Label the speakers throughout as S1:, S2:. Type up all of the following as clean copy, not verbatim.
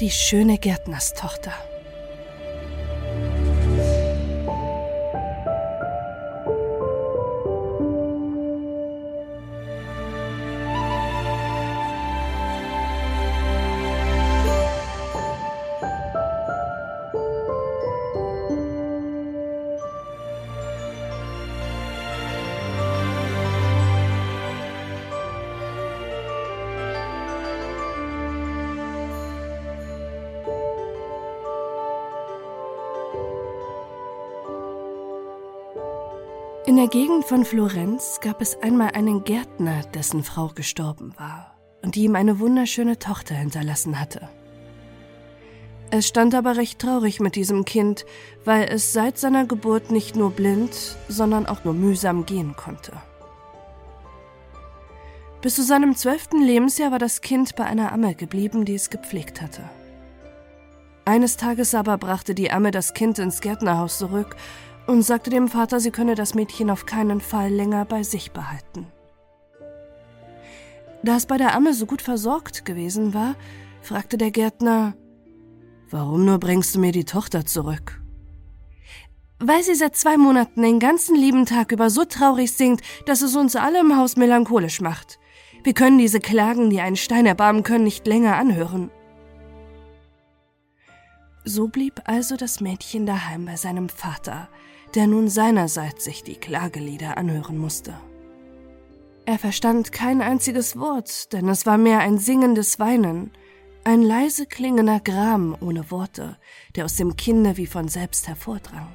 S1: die schöne Gärtnerstochter. In der Gegend von Florenz gab es einmal einen Gärtner, dessen Frau gestorben war und die ihm eine wunderschöne Tochter hinterlassen hatte. Es stand aber recht traurig mit diesem Kind, weil es seit seiner Geburt nicht nur blind, sondern auch nur mühsam gehen konnte. Bis zu seinem 12. Lebensjahr war das Kind bei einer Amme geblieben, die es gepflegt hatte. Eines Tages aber brachte die Amme das Kind ins Gärtnerhaus zurück und sagte dem Vater, sie könne das Mädchen auf keinen Fall länger bei sich behalten. Da es bei der Amme so gut versorgt gewesen war, fragte der Gärtner: »Warum nur bringst du mir die Tochter zurück?« »Weil sie seit 2 Monaten den ganzen lieben Tag über so traurig singt, dass es uns alle im Haus melancholisch macht. Wir können diese Klagen, die einen Stein erbarmen können, nicht länger anhören.« So blieb also das Mädchen daheim bei seinem Vater, der nun seinerseits sich die Klagelieder anhören musste. Er verstand kein einziges Wort, denn es war mehr ein singendes Weinen, ein leise klingender Gram ohne Worte, der aus dem Kinde wie von selbst hervordrang.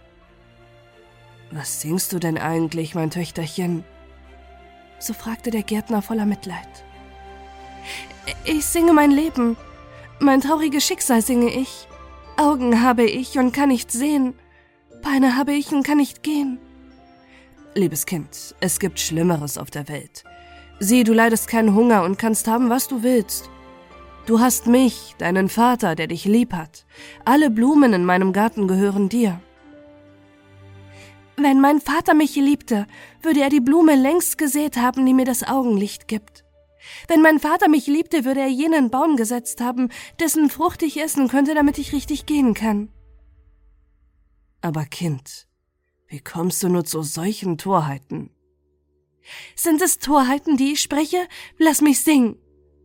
S1: »Was singst du denn eigentlich, mein Töchterchen?« so fragte der Gärtner voller Mitleid. »Ich singe mein Leben, mein trauriges Schicksal singe ich. Augen habe ich und kann nicht sehen, Beine habe ich und kann nicht gehen.« »Liebes Kind, es gibt Schlimmeres auf der Welt. Sieh, du leidest keinen Hunger und kannst haben, was du willst. Du hast mich, deinen Vater, der dich lieb hat. Alle Blumen in meinem Garten gehören dir.« »Wenn mein Vater mich liebte, würde er die Blume längst gesät haben, die mir das Augenlicht gibt. Wenn mein Vater mich liebte, würde er jenen Baum gesetzt haben, dessen Frucht ich essen könnte, damit ich richtig gehen kann.« »Aber Kind, wie kommst du nur zu solchen Torheiten?« »Sind es Torheiten, die ich spreche? Lass mich singen.«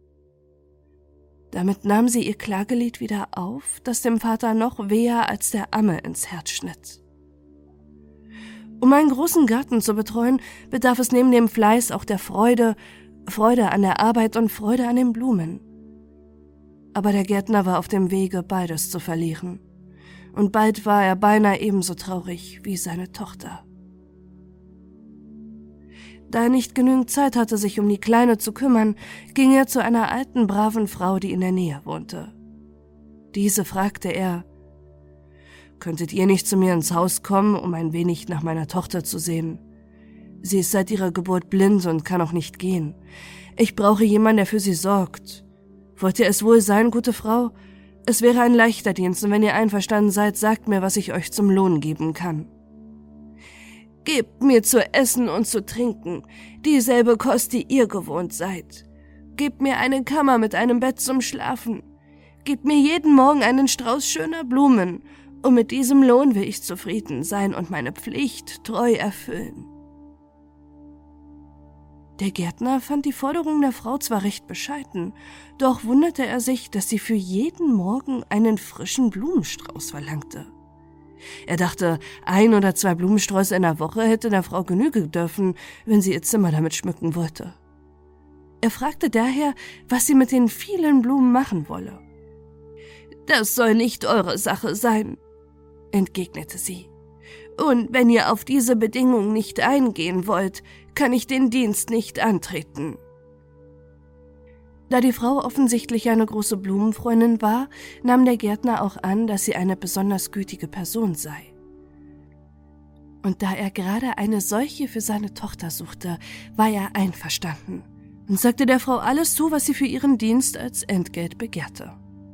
S1: Damit nahm sie ihr Klagelied wieder auf, das dem Vater noch weher als der Amme ins Herz schnitt. Um einen großen Garten zu betreuen, bedarf es neben dem Fleiß auch der Freude an der Arbeit und Freude an den Blumen. Aber der Gärtner war auf dem Wege, beides zu verlieren. Und bald war er beinahe ebenso traurig wie seine Tochter. Da er nicht genügend Zeit hatte, sich um die Kleine zu kümmern, ging er zu einer alten, braven Frau, die in der Nähe wohnte. Diese fragte er: »Könntet ihr nicht zu mir ins Haus kommen, um ein wenig nach meiner Tochter zu sehen? Sie ist seit ihrer Geburt blind und kann auch nicht gehen. Ich brauche jemanden, der für sie sorgt. Wollt ihr es wohl sein, gute Frau? Es wäre ein leichter Dienst, und wenn ihr einverstanden seid, sagt mir, was ich euch zum Lohn geben kann.« »Gebt mir zu essen und zu trinken, dieselbe Kost, die ihr gewohnt seid. Gebt mir eine Kammer mit einem Bett zum Schlafen. Gebt mir jeden Morgen einen Strauß schöner Blumen, und mit diesem Lohn will ich zufrieden sein und meine Pflicht treu erfüllen.« Der Gärtner fand die Forderung der Frau zwar recht bescheiden, doch wunderte er sich, dass sie für jeden Morgen einen frischen Blumenstrauß verlangte. Er dachte, 1 oder 2 Blumensträuße in der Woche hätte der Frau genügen dürfen, wenn sie ihr Zimmer damit schmücken wollte. Er fragte daher, was sie mit den vielen Blumen machen wolle. »Das soll nicht eure Sache sein«, entgegnete sie. »Und wenn ihr auf diese Bedingung nicht eingehen wollt, kann ich den Dienst nicht antreten.« Da die Frau offensichtlich eine große Blumenfreundin war, nahm der Gärtner auch an, dass sie eine besonders gütige Person sei. Und da er gerade eine solche für seine Tochter suchte, war er einverstanden und sagte der Frau alles zu, was sie für ihren Dienst als Entgelt begehrte.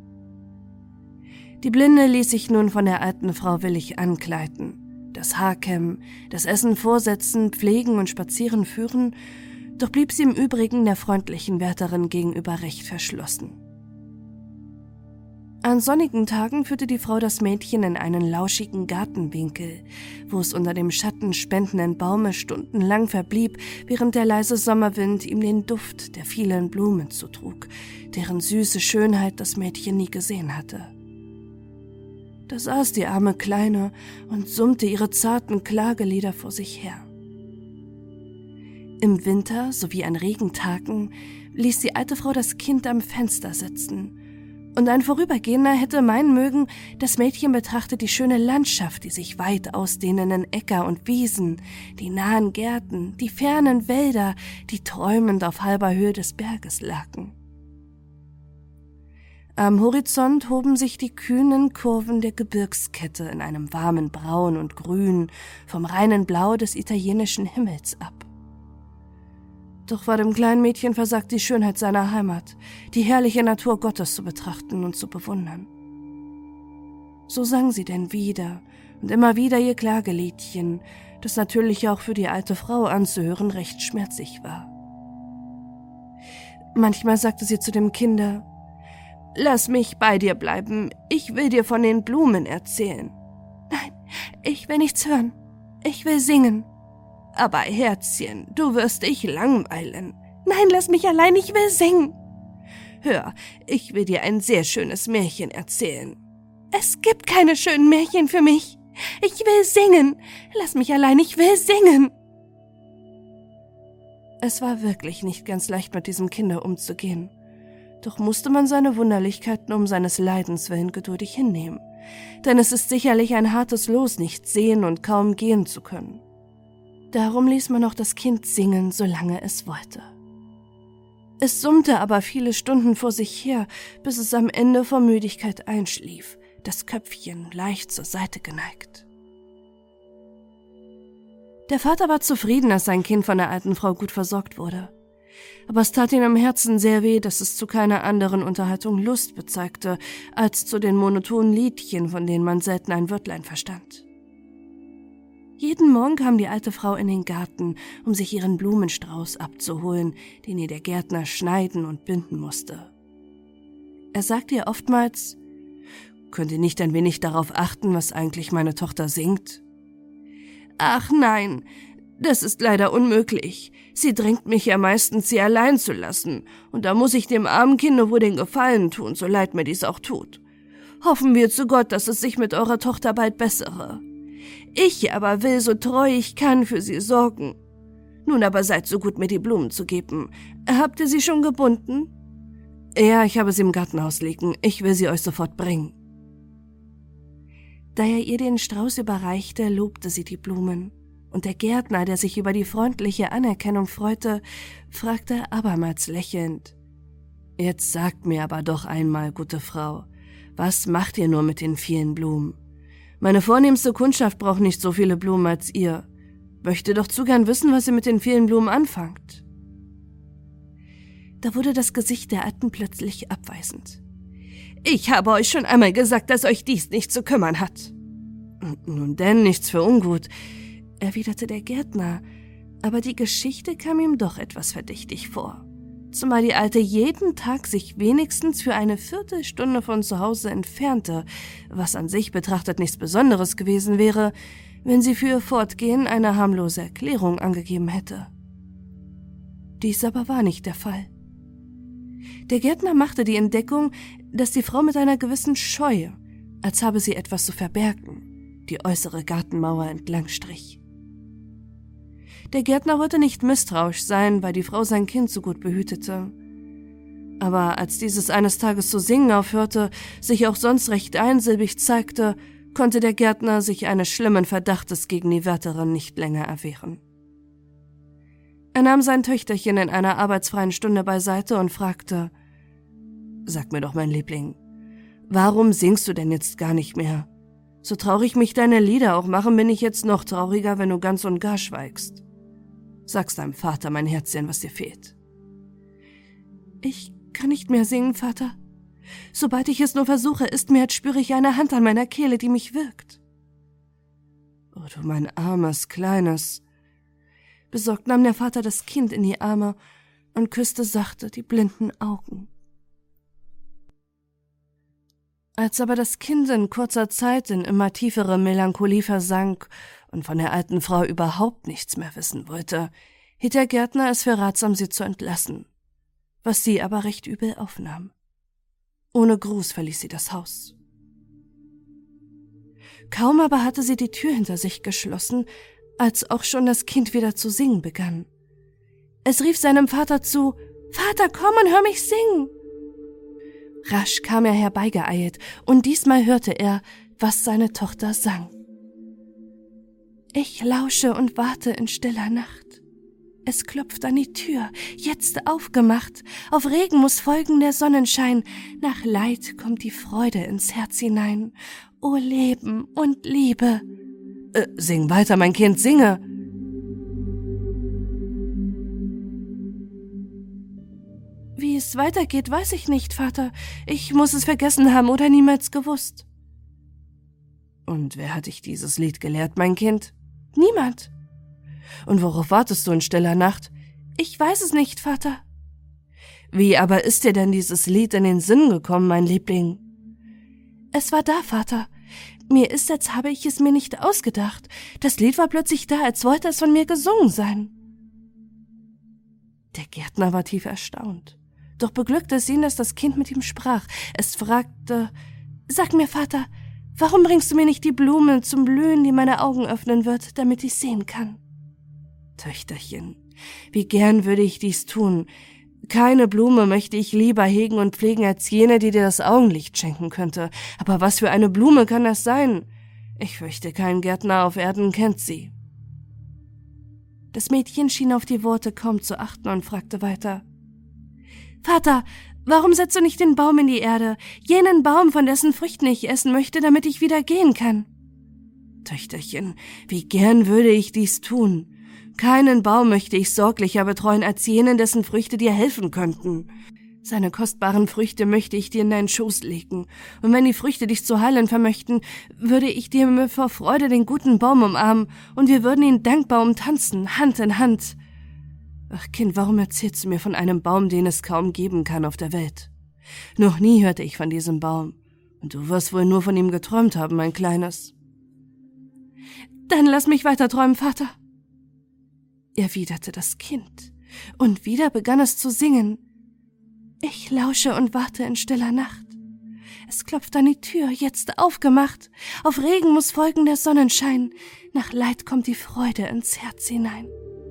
S1: Die Blinde ließ sich nun von der alten Frau willig ankleiden, das Haar kämmen, das Essen vorsetzen, pflegen und spazieren führen, doch blieb sie im Übrigen der freundlichen Wärterin gegenüber recht verschlossen. An sonnigen Tagen führte die Frau das Mädchen in einen lauschigen Gartenwinkel, wo es unter dem schattenspendenden Baume stundenlang verblieb, während der leise Sommerwind ihm den Duft der vielen Blumen zutrug, deren süße Schönheit das Mädchen nie gesehen hatte. Da saß die arme Kleine und summte ihre zarten Klagelieder vor sich her. Im Winter sowie an Regentagen ließ die alte Frau das Kind am Fenster sitzen, und ein Vorübergehender hätte meinen mögen, das Mädchen betrachte die schöne Landschaft, die sich weit ausdehnenden Äcker und Wiesen, die nahen Gärten, die fernen Wälder, die träumend auf halber Höhe des Berges lagen. Am Horizont hoben sich die kühnen Kurven der Gebirgskette in einem warmen Braun und Grün vom reinen Blau des italienischen Himmels ab. Doch war dem kleinen Mädchen versagt die Schönheit seiner Heimat, die herrliche Natur Gottes zu betrachten und zu bewundern. So sang sie denn wieder und immer wieder ihr Klageliedchen, das natürlich auch für die alte Frau anzuhören recht schmerzlich war. Manchmal sagte sie zu dem Kinde: »Lass mich bei dir bleiben, ich will dir von den Blumen erzählen.« »Nein, ich will nichts hören, ich will singen.« »Aber Herzchen, du wirst dich langweilen.« »Nein, lass mich allein, ich will singen.« »Hör, ich will dir ein sehr schönes Märchen erzählen.« »Es gibt keine schönen Märchen für mich. Ich will singen. Lass mich allein, ich will singen.« Es war wirklich nicht ganz leicht, mit diesem Kinde umzugehen. Doch musste man seine Wunderlichkeiten um seines Leidens willen geduldig hinnehmen. Denn es ist sicherlich ein hartes Los, nicht sehen und kaum gehen zu können. Darum ließ man auch das Kind singen, solange es wollte. Es summte aber viele Stunden vor sich her, bis es am Ende vor Müdigkeit einschlief, das Köpfchen leicht zur Seite geneigt. Der Vater war zufrieden, dass sein Kind von der alten Frau gut versorgt wurde. Aber es tat ihm im Herzen sehr weh, dass es zu keiner anderen Unterhaltung Lust bezeigte, als zu den monotonen Liedchen, von denen man selten ein Wörtlein verstand. Jeden Morgen kam die alte Frau in den Garten, um sich ihren Blumenstrauß abzuholen, den ihr der Gärtner schneiden und binden musste. Er sagte ihr oftmals: »Könnt ihr nicht ein wenig darauf achten, was eigentlich meine Tochter singt?« »Ach nein, das ist leider unmöglich. Sie drängt mich ja meistens, sie allein zu lassen, und da muss ich dem armen Kinde wohl den Gefallen tun, so leid mir dies auch tut. Hoffen wir zu Gott, dass es sich mit eurer Tochter bald bessere. Ich aber will, so treu ich kann, für sie sorgen. Nun aber seid so gut, mir die Blumen zu geben. Habt ihr sie schon gebunden?« »Ja, ich habe sie im Gartenhaus liegen. Ich will sie euch sofort bringen.« Da er ihr den Strauß überreichte, lobte sie die Blumen. Und der Gärtner, der sich über die freundliche Anerkennung freute, fragte abermals lächelnd: »Jetzt sagt mir aber doch einmal, gute Frau, was macht ihr nur mit den vielen Blumen? Meine vornehmste Kundschaft braucht nicht so viele Blumen als ihr. Möchte doch zu gern wissen, was ihr mit den vielen Blumen anfangt.« Da wurde das Gesicht der Alten plötzlich abweisend. »Ich habe euch schon einmal gesagt, dass euch dies nicht zu kümmern hat.« »Nun denn, nichts für ungut«, erwiderte der Gärtner, aber die Geschichte kam ihm doch etwas verdächtig vor, zumal die Alte jeden Tag sich wenigstens für eine Viertelstunde von zu Hause entfernte, was an sich betrachtet nichts Besonderes gewesen wäre, wenn sie für ihr Fortgehen eine harmlose Erklärung angegeben hätte. Dies aber war nicht der Fall. Der Gärtner machte die Entdeckung, dass die Frau mit einer gewissen Scheu, als habe sie etwas zu verbergen, die äußere Gartenmauer entlang strich. Der Gärtner wollte nicht misstrauisch sein, weil die Frau sein Kind so gut behütete. Aber als dieses eines Tages zu singen aufhörte, sich auch sonst recht einsilbig zeigte, konnte der Gärtner sich eines schlimmen Verdachtes gegen die Wärterin nicht länger erwehren. Er nahm sein Töchterchen in einer arbeitsfreien Stunde beiseite und fragte: »Sag mir doch, mein Liebling, warum singst du denn jetzt gar nicht mehr? So traurig mich deine Lieder auch machen, bin ich jetzt noch trauriger, wenn du ganz und gar schweigst. Sag's deinem Vater, mein Herzchen, was dir fehlt.« »Ich kann nicht mehr singen, Vater. Sobald ich es nur versuche, ist mir, als spüre ich eine Hand an meiner Kehle, die mich wirkt.« »Oh, du mein armes, kleines.« Besorgt nahm der Vater das Kind in die Arme und küsste sachte die blinden Augen. Als aber das Kind in kurzer Zeit in immer tiefere Melancholie versank und von der alten Frau überhaupt nichts mehr wissen wollte, hielt der Gärtner es für ratsam, sie zu entlassen, was sie aber recht übel aufnahm. Ohne Gruß verließ sie das Haus. Kaum aber hatte sie die Tür hinter sich geschlossen, als auch schon das Kind wieder zu singen begann. Es rief seinem Vater zu: »Vater, komm und hör mich singen!« Rasch kam er herbeigeeilt, und diesmal hörte er, was seine Tochter sang. »Ich lausche und warte in stiller Nacht. Es klopft an die Tür, jetzt aufgemacht. Auf Regen muss folgen der Sonnenschein. Nach Leid kommt die Freude ins Herz hinein. O Leben und Liebe!« »Sing weiter, mein Kind, singe!« »Wie es weitergeht, weiß ich nicht, Vater. Ich muss es vergessen haben oder niemals gewusst.« »Und wer hat dich dieses Lied gelehrt, mein Kind?« »Niemand.« »Und worauf wartest du in stiller Nacht?« »Ich weiß es nicht, Vater.« »Wie aber ist dir denn dieses Lied in den Sinn gekommen, mein Liebling?« »Es war da, Vater. Mir ist, als habe ich es mir nicht ausgedacht. Das Lied war plötzlich da, als wollte es von mir gesungen sein.« Der Gärtner war tief erstaunt. Doch beglückte es ihn, dass das Kind mit ihm sprach. Es fragte: »Sag mir, Vater, warum bringst du mir nicht die Blume zum Blühen, die meine Augen öffnen wird, damit ich sehen kann?« »Töchterchen, wie gern würde ich dies tun. Keine Blume möchte ich lieber hegen und pflegen als jene, die dir das Augenlicht schenken könnte. Aber was für eine Blume kann das sein? Ich fürchte, kein Gärtner auf Erden kennt sie.« Das Mädchen schien auf die Worte kaum zu achten und fragte weiter: »Vater, warum setzt du nicht den Baum in die Erde, jenen Baum, von dessen Früchten ich essen möchte, damit ich wieder gehen kann?« »Töchterchen, wie gern würde ich dies tun. Keinen Baum möchte ich sorglicher betreuen als jenen, dessen Früchte dir helfen könnten. Seine kostbaren Früchte möchte ich dir in deinen Schoß legen, und wenn die Früchte dich zu heilen vermöchten, würde ich dir vor Freude den guten Baum umarmen, und wir würden ihn dankbar umtanzen, Hand in Hand. Ach Kind, warum erzählst du mir von einem Baum, den es kaum geben kann auf der Welt? Noch nie hörte ich von diesem Baum, und du wirst wohl nur von ihm geträumt haben, mein Kleines.« »Dann lass mich weiter träumen, Vater«, erwiderte das Kind, und wieder begann es zu singen. »Ich lausche und warte in stiller Nacht. Es klopft an die Tür, jetzt aufgemacht. Auf Regen muss folgen der Sonnenschein. Nach Leid kommt die Freude ins Herz hinein.«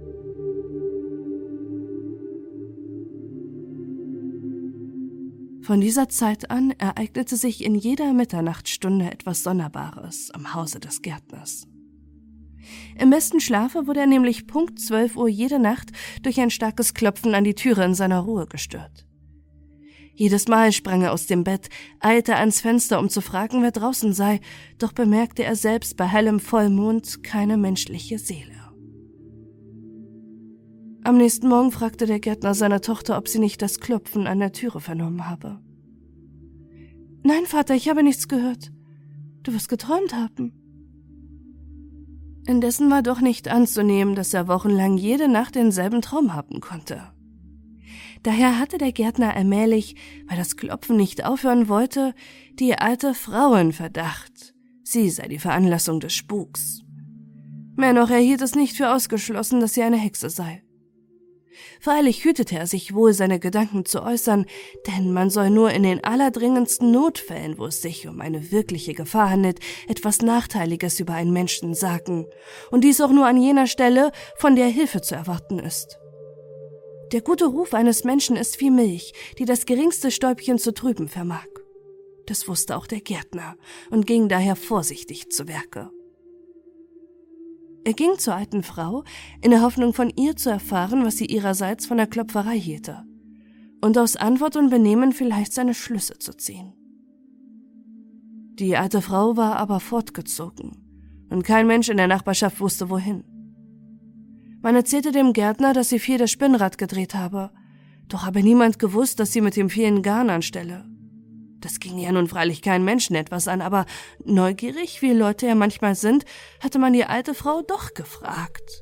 S1: Von dieser Zeit an ereignete sich in jeder Mitternachtsstunde etwas Sonderbares am Hause des Gärtners. Im besten Schlafe wurde er nämlich Punkt 12 Uhr jede Nacht durch ein starkes Klopfen an die Türe in seiner Ruhe gestört. Jedes Mal sprang er aus dem Bett, eilte ans Fenster, um zu fragen, wer draußen sei, doch bemerkte er selbst bei hellem Vollmond keine menschliche Seele. Am nächsten Morgen fragte der Gärtner seine Tochter, ob sie nicht das Klopfen an der Türe vernommen habe. »Nein, Vater, ich habe nichts gehört. Du wirst geträumt haben.« Indessen war doch nicht anzunehmen, dass er wochenlang jede Nacht denselben Traum haben konnte. Daher hatte der Gärtner allmählich, weil das Klopfen nicht aufhören wollte, die alte Frau in Verdacht. Sie sei die Veranlassung des Spuks. Mehr noch, er hielt es nicht für ausgeschlossen, dass sie eine Hexe sei. Freilich hütete er sich wohl, seine Gedanken zu äußern, denn man soll nur in den allerdringendsten Notfällen, wo es sich um eine wirkliche Gefahr handelt, etwas Nachteiliges über einen Menschen sagen, und dies auch nur an jener Stelle, von der Hilfe zu erwarten ist. Der gute Ruf eines Menschen ist wie Milch, die das geringste Stäubchen zu trüben vermag. Das wusste auch der Gärtner und ging daher vorsichtig zu Werke. Er ging zur alten Frau, in der Hoffnung, von ihr zu erfahren, was sie ihrerseits von der Klopferei hielte, und aus Antwort und Benehmen vielleicht seine Schlüsse zu ziehen. Die alte Frau war aber fortgezogen, und kein Mensch in der Nachbarschaft wusste, wohin. Man erzählte dem Gärtner, dass sie viel das Spinnrad gedreht habe, doch habe niemand gewusst, dass sie mit dem vielen Garn anstelle. Das ging ja nun freilich keinen Menschen etwas an, aber neugierig, wie Leute ja manchmal sind, hatte man die alte Frau doch gefragt.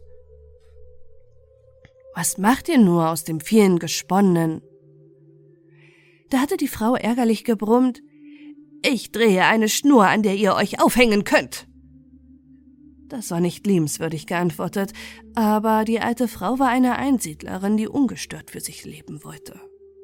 S1: »Was macht ihr nur aus dem vielen Gesponnenen?« Da hatte die Frau ärgerlich gebrummt: Ich drehe eine Schnur, an der ihr euch aufhängen könnt.« Das war nicht liebenswürdig geantwortet, aber die alte Frau war eine Einsiedlerin, die ungestört für sich leben wollte.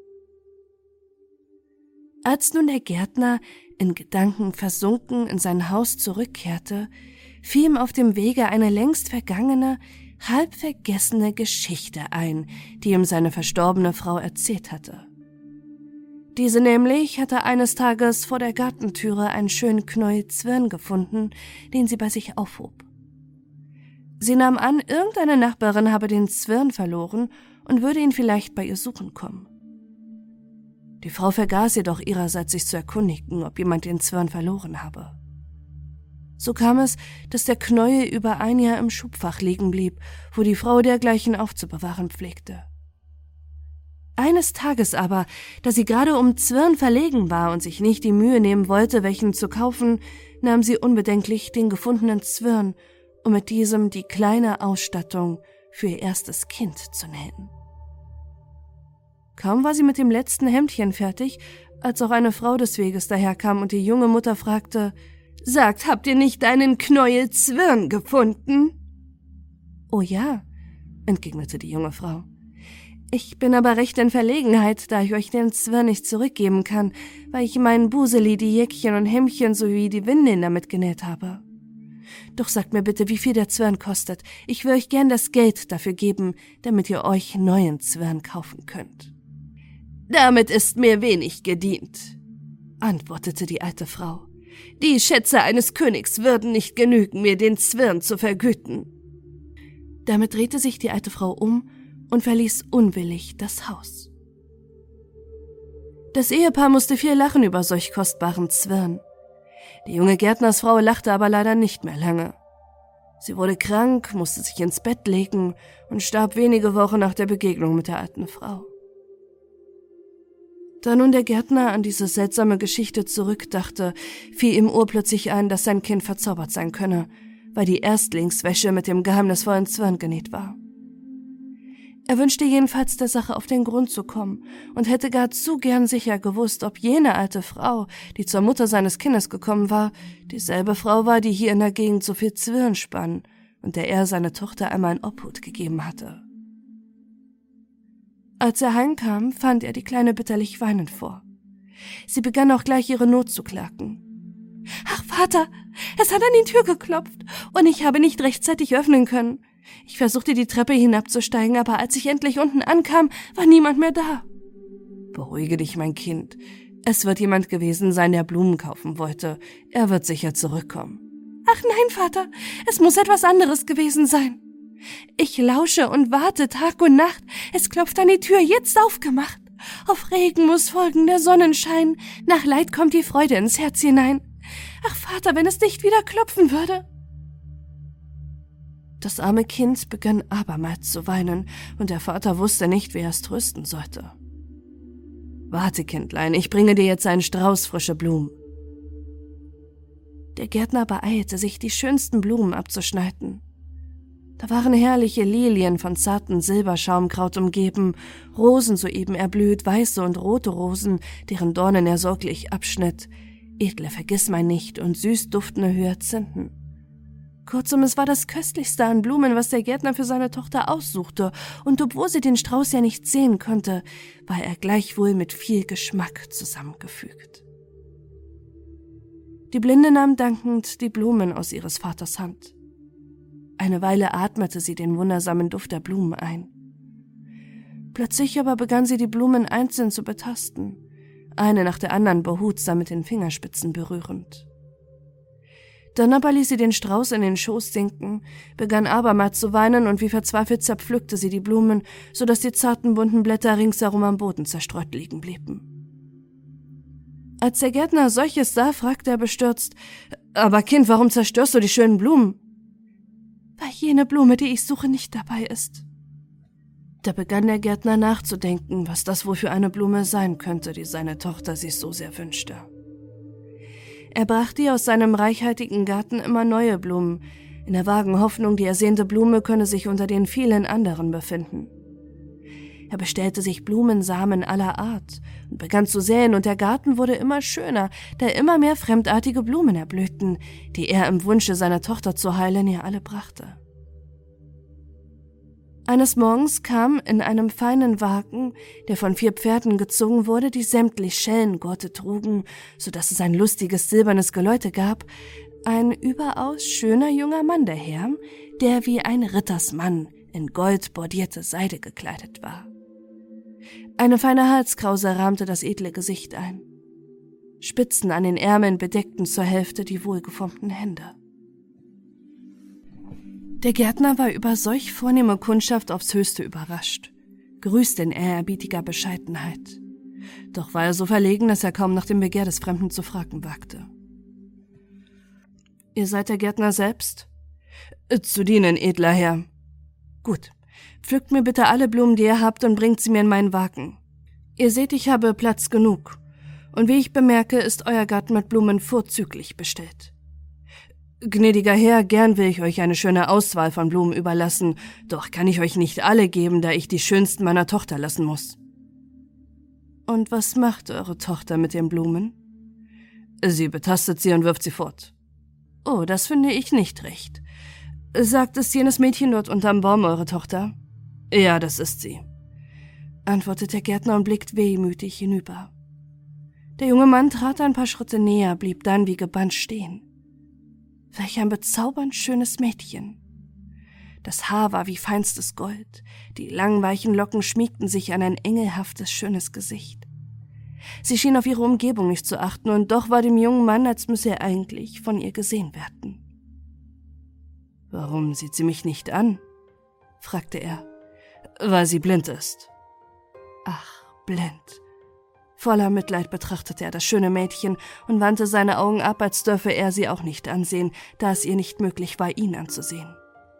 S1: Als nun der Gärtner, in Gedanken versunken, in sein Haus zurückkehrte, fiel ihm auf dem Wege eine längst vergangene, halb vergessene Geschichte ein, die ihm seine verstorbene Frau erzählt hatte. Diese nämlich hatte eines Tages vor der Gartentüre einen schönen Knäuel Zwirn gefunden, den sie bei sich aufhob. Sie nahm an, irgendeine Nachbarin habe den Zwirn verloren und würde ihn vielleicht bei ihr suchen kommen. Die Frau vergaß jedoch ihrerseits, sich zu erkundigen, ob jemand den Zwirn verloren habe. So kam es, dass der Knäuel über ein Jahr im Schubfach liegen blieb, wo die Frau dergleichen aufzubewahren pflegte. Eines Tages aber, da sie gerade um Zwirn verlegen war und sich nicht die Mühe nehmen wollte, welchen zu kaufen, nahm sie unbedenklich den gefundenen Zwirn, um mit diesem die kleine Ausstattung für ihr erstes Kind zu nähen. Kaum war sie mit dem letzten Hemdchen fertig, als auch eine Frau des Weges daherkam und die junge Mutter fragte: »Sagt, habt ihr nicht einen Knäuel Zwirn gefunden?« »Oh ja«, entgegnete die junge Frau. »Ich bin aber recht in Verlegenheit, da ich euch den Zwirn nicht zurückgeben kann, weil ich meinen Buseli, die Jäckchen und Hemdchen sowie die Windeln damit genäht habe. Doch sagt mir bitte, wie viel der Zwirn kostet. Ich will euch gern das Geld dafür geben, damit ihr euch neuen Zwirn kaufen könnt.« »Damit ist mir wenig gedient«, antwortete die alte Frau. »Die Schätze eines Königs würden nicht genügen, mir den Zwirn zu vergüten.« Damit drehte sich die alte Frau um und verließ unwillig das Haus. Das Ehepaar musste viel lachen über solch kostbaren Zwirn. Die junge Gärtnersfrau lachte aber leider nicht mehr lange. Sie wurde krank, musste sich ins Bett legen und starb wenige Wochen nach der Begegnung mit der alten Frau. Da nun der Gärtner an diese seltsame Geschichte zurückdachte, fiel ihm urplötzlich ein, dass sein Kind verzaubert sein könne, weil die Erstlingswäsche mit dem geheimnisvollen Zwirn genäht war. Er wünschte jedenfalls, der Sache auf den Grund zu kommen und hätte gar zu gern sicher gewusst, ob jene alte Frau, die zur Mutter seines Kindes gekommen war, dieselbe Frau war, die hier in der Gegend so viel Zwirn spann und der er seine Tochter einmal in Obhut gegeben hatte. Als er heimkam, fand er die Kleine bitterlich weinend vor. Sie begann auch gleich ihre Not zu klagen. »Ach, Vater, es hat an die Tür geklopft und ich habe nicht rechtzeitig öffnen können. Ich versuchte, die Treppe hinabzusteigen, aber als ich endlich unten ankam, war niemand mehr da.« »Beruhige dich, mein Kind. Es wird jemand gewesen sein, der Blumen kaufen wollte. Er wird sicher zurückkommen.« »Ach nein, Vater, es muss etwas anderes gewesen sein. Ich lausche und warte Tag und Nacht. Es klopft an die Tür, jetzt aufgemacht. Auf Regen muss folgen der Sonnenschein. Nach Leid kommt die Freude ins Herz hinein. Ach, Vater, wenn es nicht wieder klopfen würde.« Das arme Kind begann abermals zu weinen, und der Vater wusste nicht, wie er es trösten sollte. »Warte, Kindlein, ich bringe dir jetzt einen Strauß frische Blumen.« Der Gärtner beeilte sich, die schönsten Blumen abzuschneiden. Da waren herrliche Lilien von zartem Silberschaumkraut umgeben, Rosen soeben erblüht, weiße und rote Rosen, deren Dornen er sorglich abschnitt, edle Vergissmeinnicht und süß duftende Hyazinthen. Kurzum, es war das Köstlichste an Blumen, was der Gärtner für seine Tochter aussuchte, und obwohl sie den Strauß ja nicht sehen konnte, war er gleichwohl mit viel Geschmack zusammengefügt. Die Blinde nahm dankend die Blumen aus ihres Vaters Hand. Eine Weile atmete sie den wundersamen Duft der Blumen ein. Plötzlich aber begann sie, die Blumen einzeln zu betasten, eine nach der anderen behutsam mit den Fingerspitzen berührend. Dann aber ließ sie den Strauß in den Schoß sinken, begann abermals zu weinen und wie verzweifelt zerpflückte sie die Blumen, so dass die zarten bunten Blätter ringsherum am Boden zerstreut liegen blieben. Als der Gärtner solches sah, fragte er bestürzt: »Aber Kind, warum zerstörst du die schönen Blumen?« »Weil jene Blume, die ich suche, nicht dabei ist.« Da begann der Gärtner nachzudenken, was das wohl für eine Blume sein könnte, die seine Tochter sich so sehr wünschte. Er brachte ihr aus seinem reichhaltigen Garten immer neue Blumen, in der vagen Hoffnung, die ersehnte Blume könne sich unter den vielen anderen befinden. Er bestellte sich Blumensamen aller Art und begann zu säen, und der Garten wurde immer schöner, da immer mehr fremdartige Blumen erblühten, die er im Wunsche, seiner Tochter zu heilen, ihr alle brachte. Eines Morgens kam in einem feinen Wagen, der von 4 Pferden gezogen wurde, die sämtlich Schellengurte trugen, so dass es ein lustiges silbernes Geläute gab, ein überaus schöner junger Mann daher, der wie ein Rittersmann in goldbordierte Seide gekleidet war. Eine feine Halskrause rahmte das edle Gesicht ein. Spitzen an den Ärmeln bedeckten zur Hälfte die wohlgeformten Hände. Der Gärtner war über solch vornehme Kundschaft aufs Höchste überrascht, grüßte in ehrerbietiger Bescheidenheit. Doch war er so verlegen, dass er kaum nach dem Begehr des Fremden zu fragen wagte. »Ihr seid der Gärtner selbst?« »Zu dienen, edler Herr.« »Gut, pflückt mir bitte alle Blumen, die ihr habt, und bringt sie mir in meinen Wagen. Ihr seht, ich habe Platz genug, und wie ich bemerke, ist euer Garten mit Blumen vorzüglich bestellt.« »Gnädiger Herr, gern will ich euch eine schöne Auswahl von Blumen überlassen, doch kann ich euch nicht alle geben, da ich die schönsten meiner Tochter lassen muss.« »Und was macht eure Tochter mit den Blumen?« »Sie betastet sie und wirft sie fort.« »Oh, das finde ich nicht recht. Sagt es jenes Mädchen dort unterm Baum eure Tochter?« »Ja, das ist sie«, antwortet der Gärtner und blickt wehmütig hinüber. Der junge Mann trat ein paar Schritte näher, blieb dann wie gebannt stehen. Welch ein bezaubernd schönes Mädchen. Das Haar war wie feinstes Gold, die langen weichen Locken schmiegten sich an ein engelhaftes, schönes Gesicht. Sie schien auf ihre Umgebung nicht zu achten, und doch war dem jungen Mann, als müsse er eigentlich von ihr gesehen werden. »Warum sieht sie mich nicht an?« fragte er. »Weil sie blind ist.« »Ach, blind.« Voller Mitleid betrachtete er das schöne Mädchen und wandte seine Augen ab, als dürfe er sie auch nicht ansehen, da es ihr nicht möglich war, ihn anzusehen.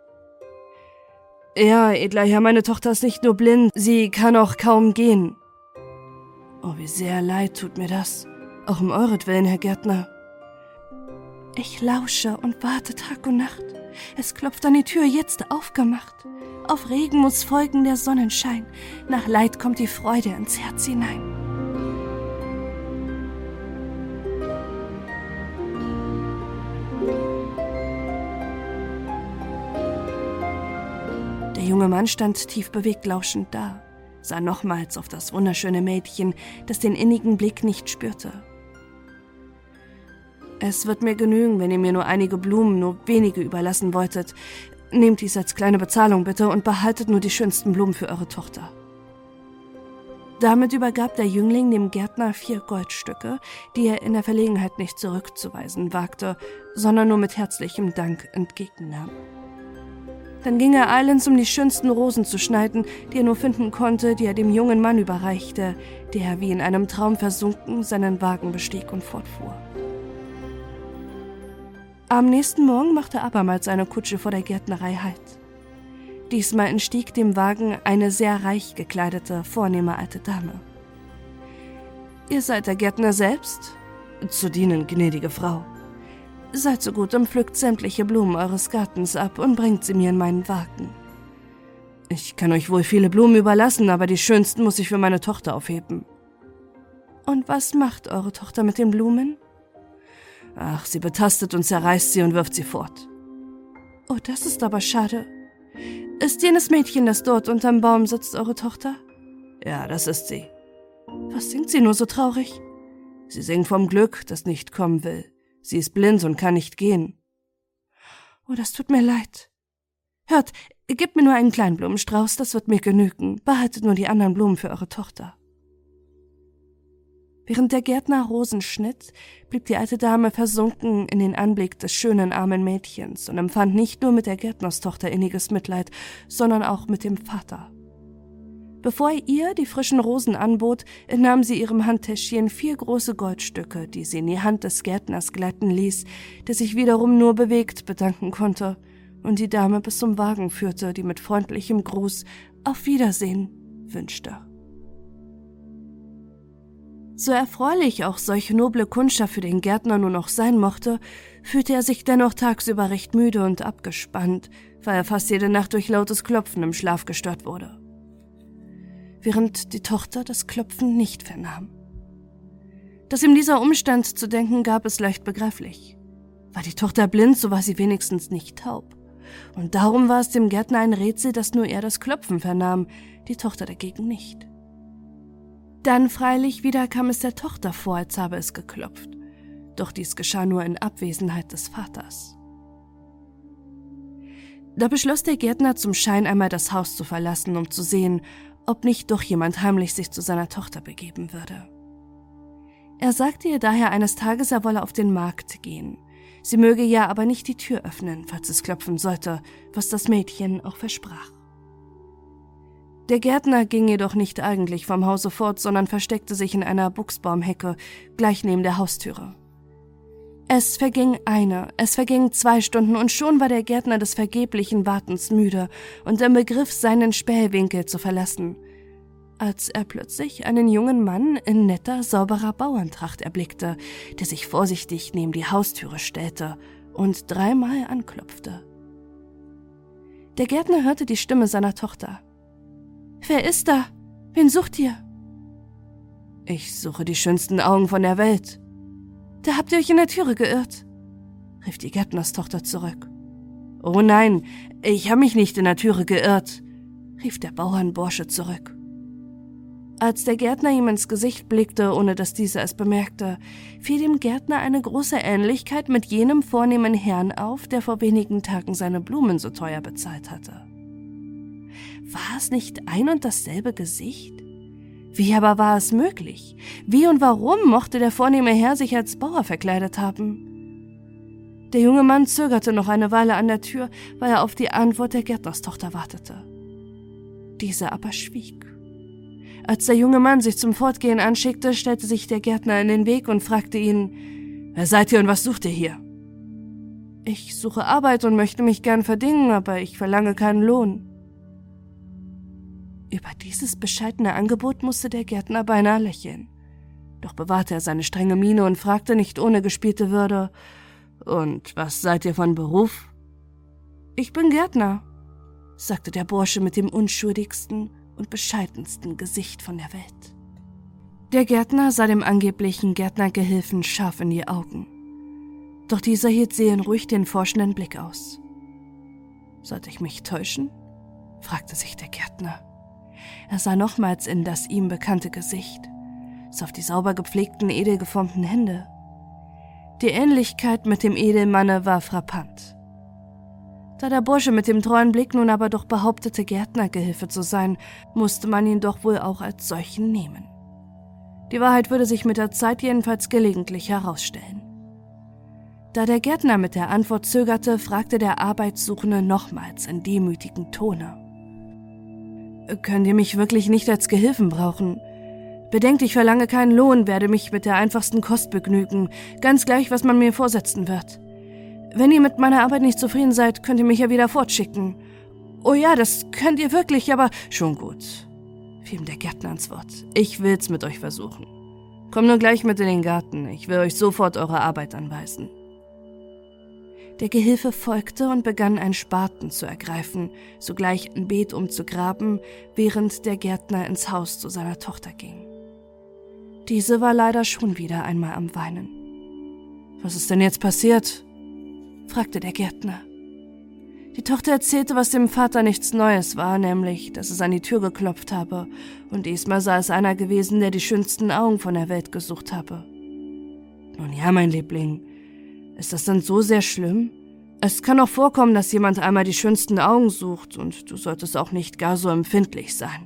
S1: »Ja, edler Herr, meine Tochter ist nicht nur blind, sie kann auch kaum gehen.« »Oh, wie sehr leid tut mir das, auch um euretwillen, Herr Gärtner.« »Ich lausche und warte Tag und Nacht. Es klopft an die Tür, jetzt aufgemacht. Auf Regen muss folgen der Sonnenschein, nach Leid kommt die Freude ins Herz hinein.« Der junge Mann stand tief bewegt lauschend da, sah nochmals auf das wunderschöne Mädchen, das den innigen Blick nicht spürte. »Es wird mir genügen, wenn ihr mir nur einige Blumen, nur wenige überlassen wolltet. Nehmt dies als kleine Bezahlung bitte und behaltet nur die schönsten Blumen für eure Tochter.« Damit übergab der Jüngling dem Gärtner 4 Goldstücke, die er in der Verlegenheit nicht zurückzuweisen wagte, sondern nur mit herzlichem Dank entgegennahm. Dann ging er eilends, um die schönsten Rosen zu schneiden, die er nur finden konnte, die er dem jungen Mann überreichte, der wie in einem Traum versunken seinen Wagen bestieg und fortfuhr. Am nächsten Morgen machte abermals eine Kutsche vor der Gärtnerei Halt. Diesmal entstieg dem Wagen eine sehr reich gekleidete, vornehme alte Dame. »Ihr seid der Gärtner selbst?« »Zu dienen, gnädige Frau.« »Seid so gut und pflückt sämtliche Blumen eures Gartens ab und bringt sie mir in meinen Wagen. Ich kann euch wohl viele Blumen überlassen, aber die schönsten muss ich für meine Tochter aufheben.« »Und was macht eure Tochter mit den Blumen?« »Ach, sie betastet und zerreißt sie und wirft sie fort.« »Oh, das ist aber schade. Ist jenes Mädchen, das dort unterm Baum sitzt, eure Tochter?« »Ja, das ist sie.« »Was singt sie nur so traurig?« »Sie singt vom Glück, das nicht kommen will. Sie ist blind und kann nicht gehen.« »Oh, das tut mir leid. Hört, gebt mir nur einen kleinen Blumenstrauß, das wird mir genügen. Behaltet nur die anderen Blumen für eure Tochter.« Während der Gärtner Rosen schnitt, blieb die alte Dame versunken in den Anblick des schönen armen Mädchens und empfand nicht nur mit der Gärtnerstochter inniges Mitleid, sondern auch mit dem Vater. Bevor er ihr die frischen Rosen anbot, entnahm sie ihrem Handtäschchen 4 große Goldstücke, die sie in die Hand des Gärtners gleiten ließ, der sich wiederum nur bewegt bedanken konnte und die Dame bis zum Wagen führte, die mit freundlichem Gruß »Auf Wiedersehen« wünschte. So erfreulich auch solche noble Kundschaft für den Gärtner nur noch sein mochte, fühlte er sich dennoch tagsüber recht müde und abgespannt, weil er fast jede Nacht durch lautes Klopfen im Schlaf gestört wurde. während die Tochter das Klopfen nicht vernahm. Dass ihm dieser Umstand zu denken gab, ist leicht begreiflich. War die Tochter blind, so war sie wenigstens nicht taub. Und darum war es dem Gärtner ein Rätsel, dass nur er das Klopfen vernahm, die Tochter dagegen nicht. Dann freilich wieder kam es der Tochter vor, als habe es geklopft. Doch dies geschah nur in Abwesenheit des Vaters. Da beschloss der Gärtner zum Schein einmal das Haus zu verlassen, um zu sehen, ob nicht doch jemand heimlich sich zu seiner Tochter begeben würde. Er sagte ihr daher eines Tages, er wolle auf den Markt gehen. Sie möge ja aber nicht die Tür öffnen, falls es klopfen sollte, was das Mädchen auch versprach. Der Gärtner ging jedoch nicht eigentlich vom Hause fort, sondern versteckte sich in einer Buchsbaumhecke, gleich neben der Haustüre. Es verging 2 Stunden und schon war der Gärtner des vergeblichen Wartens müde und im Begriff, seinen Spähwinkel zu verlassen, als er plötzlich einen jungen Mann in netter, sauberer Bauerntracht erblickte, der sich vorsichtig neben die Haustüre stellte und 3-mal anklopfte. Der Gärtner hörte die Stimme seiner Tochter. »Wer ist da? Wen sucht ihr?« »Ich suche die schönsten Augen von der Welt.« »Da habt ihr euch in der Türe geirrt«, rief die Gärtnerstochter zurück. »Oh nein, ich habe mich nicht in der Türe geirrt«, rief der Bauernbursche zurück. Als der Gärtner ihm ins Gesicht blickte, ohne dass dieser es bemerkte, fiel dem Gärtner eine große Ähnlichkeit mit jenem vornehmen Herrn auf, der vor wenigen Tagen seine Blumen so teuer bezahlt hatte. War es nicht ein und dasselbe Gesicht? Wie aber war es möglich? Wie und warum mochte der vornehme Herr sich als Bauer verkleidet haben? Der junge Mann zögerte noch eine Weile an der Tür, weil er auf die Antwort der Gärtnerstochter wartete. Diese aber schwieg. Als der junge Mann sich zum Fortgehen anschickte, stellte sich der Gärtner in den Weg und fragte ihn, »Wer seid ihr und was sucht ihr hier?« »Ich suche Arbeit und möchte mich gern verdingen, aber ich verlange keinen Lohn.« Über dieses bescheidene Angebot musste der Gärtner beinahe lächeln. Doch bewahrte er seine strenge Miene und fragte nicht ohne gespielte Würde, »Und was seid ihr von Beruf?« »Ich bin Gärtner«, sagte der Bursche mit dem unschuldigsten und bescheidensten Gesicht von der Welt. Der Gärtner sah dem angeblichen Gärtnergehilfen scharf in die Augen. Doch dieser hielt seelenruhig den forschenden Blick aus. »Sollte ich mich täuschen?« fragte sich der Gärtner. Er sah nochmals in das ihm bekannte Gesicht, sah auf die sauber gepflegten, edel geformten Hände. Die Ähnlichkeit mit dem Edelmanne war frappant. Da der Bursche mit dem treuen Blick nun aber doch behauptete, Gärtnergehilfe zu sein, musste man ihn doch wohl auch als solchen nehmen. Die Wahrheit würde sich mit der Zeit jedenfalls gelegentlich herausstellen. Da der Gärtner mit der Antwort zögerte, fragte der Arbeitssuchende nochmals in demütigem Tone. »Könnt ihr mich wirklich nicht als Gehilfen brauchen? Bedenkt, ich verlange keinen Lohn, werde mich mit der einfachsten Kost begnügen, ganz gleich, was man mir vorsetzen wird. Wenn ihr mit meiner Arbeit nicht zufrieden seid, könnt ihr mich ja wieder fortschicken. Oh ja, das könnt ihr wirklich, aber schon gut«, fiel ihm der Gärtner ans Wort. »Ich will's mit euch versuchen. Kommt nur gleich mit in den Garten, ich will euch sofort eure Arbeit anweisen.« Der Gehilfe folgte und begann, einen Spaten zu ergreifen, sogleich ein Beet umzugraben, während der Gärtner ins Haus zu seiner Tochter ging. Diese war leider schon wieder einmal am Weinen. »Was ist denn jetzt passiert?« fragte der Gärtner. Die Tochter erzählte, was dem Vater nichts Neues war, nämlich, dass es an die Tür geklopft habe, und diesmal sei es einer gewesen, der die schönsten Augen von der Welt gesucht habe. »Nun ja, mein Liebling, ist das denn so sehr schlimm? Es kann auch vorkommen, dass jemand einmal die schönsten Augen sucht, und du solltest auch nicht gar so empfindlich sein.«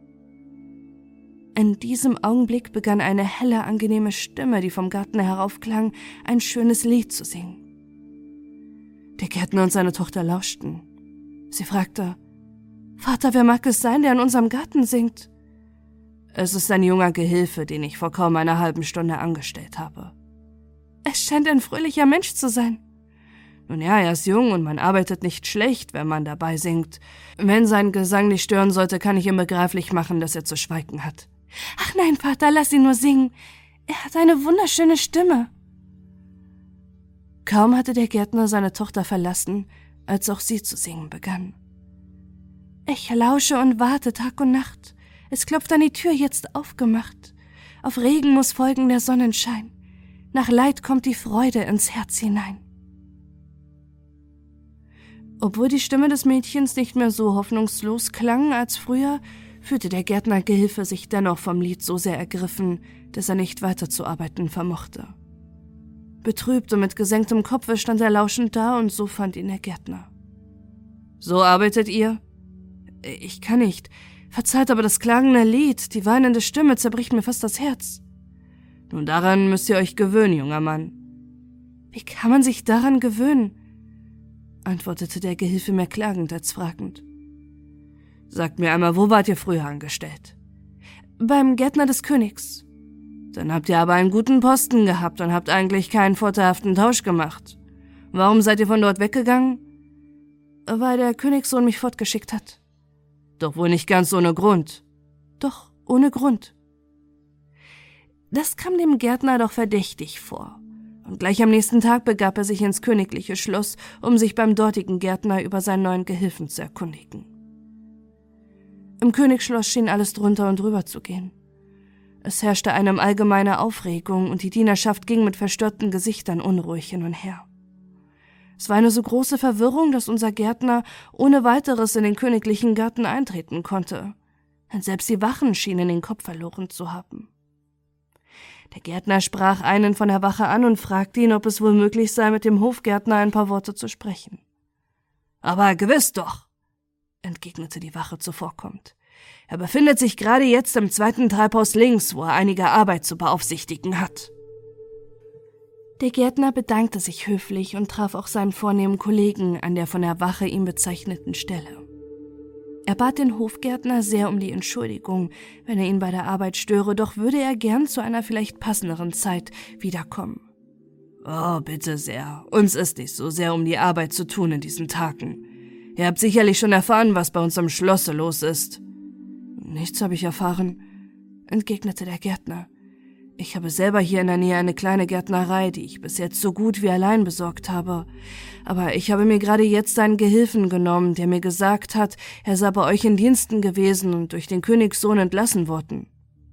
S1: In diesem Augenblick begann eine helle, angenehme Stimme, die vom Garten heraufklang, ein schönes Lied zu singen. Der Gärtner und seine Tochter lauschten. Sie fragte, »Vater, wer mag es sein, der in unserem Garten singt?« »Es ist ein junger Gehilfe, den ich vor kaum einer halben Stunde angestellt habe.« »Es scheint ein fröhlicher Mensch zu sein.« »Nun ja, er ist jung und man arbeitet nicht schlecht, wenn man dabei singt. Wenn sein Gesang nicht stören sollte, kann ich ihm begreiflich machen, dass er zu schweigen hat.« »Ach nein, Vater, lass ihn nur singen. Er hat eine wunderschöne Stimme.« Kaum hatte der Gärtner seine Tochter verlassen, als auch sie zu singen begann. »Ich lausche und warte Tag und Nacht. Es klopft an die Tür, jetzt aufgemacht. Auf Regen muss folgen der Sonnenschein. Nach Leid kommt die Freude ins Herz hinein. Obwohl die Stimme des Mädchens nicht mehr so hoffnungslos klang als früher, fühlte der Gärtnergehilfe sich dennoch vom Lied so sehr ergriffen, dass er nicht weiterzuarbeiten vermochte. Betrübt und mit gesenktem Kopfe stand er lauschend da, und so fand ihn der Gärtner. »So arbeitet ihr?« »Ich kann nicht. Verzeiht, aber das klagende Lied, die weinende Stimme zerbricht mir fast das Herz.« »Nun, daran müsst ihr euch gewöhnen, junger Mann.« »Wie kann man sich daran gewöhnen?« antwortete der Gehilfe mehr klagend als fragend. »Sagt mir einmal, wo wart ihr früher angestellt?« »Beim Gärtner des Königs.« »Dann habt ihr aber einen guten Posten gehabt und habt eigentlich keinen vorteilhaften Tausch gemacht. Warum seid ihr von dort weggegangen?« »Weil der Königssohn mich fortgeschickt hat.« »Doch wohl nicht ganz ohne Grund.« »Doch, ohne Grund.« Das kam dem Gärtner doch verdächtig vor, und gleich am nächsten Tag begab er sich ins königliche Schloss, um sich beim dortigen Gärtner über seinen neuen Gehilfen zu erkundigen. Im Königsschloss schien alles drunter und drüber zu gehen. Es herrschte eine allgemeine Aufregung, und die Dienerschaft ging mit verstörten Gesichtern unruhig hin und her. Es war eine so große Verwirrung, dass unser Gärtner ohne weiteres in den königlichen Garten eintreten konnte, denn selbst die Wachen schienen den Kopf verloren zu haben. Der Gärtner sprach einen von der Wache an und fragte ihn, ob es wohl möglich sei, mit dem Hofgärtner ein paar Worte zu sprechen. »Aber gewiss doch«, entgegnete die Wache zuvorkommend. »Er befindet sich gerade jetzt im 2. Treibhaus links, wo er einige Arbeit zu beaufsichtigen hat.« Der Gärtner bedankte sich höflich und traf auch seinen vornehmen Kollegen an der von der Wache ihm bezeichneten Stelle. Er bat den Hofgärtner sehr um die Entschuldigung, wenn er ihn bei der Arbeit störe, doch würde er gern zu einer vielleicht passenderen Zeit wiederkommen. »Oh, bitte sehr, uns ist nicht so sehr um die Arbeit zu tun in diesen Tagen. Ihr habt sicherlich schon erfahren, was bei uns im Schlosse los ist.« »Nichts habe ich erfahren«, entgegnete der Gärtner. »Ich habe selber hier in der Nähe eine kleine Gärtnerei, die ich bis jetzt so gut wie allein besorgt habe. Aber ich habe mir gerade jetzt einen Gehilfen genommen, der mir gesagt hat, er sei bei euch in Diensten gewesen und durch den Königssohn entlassen worden.«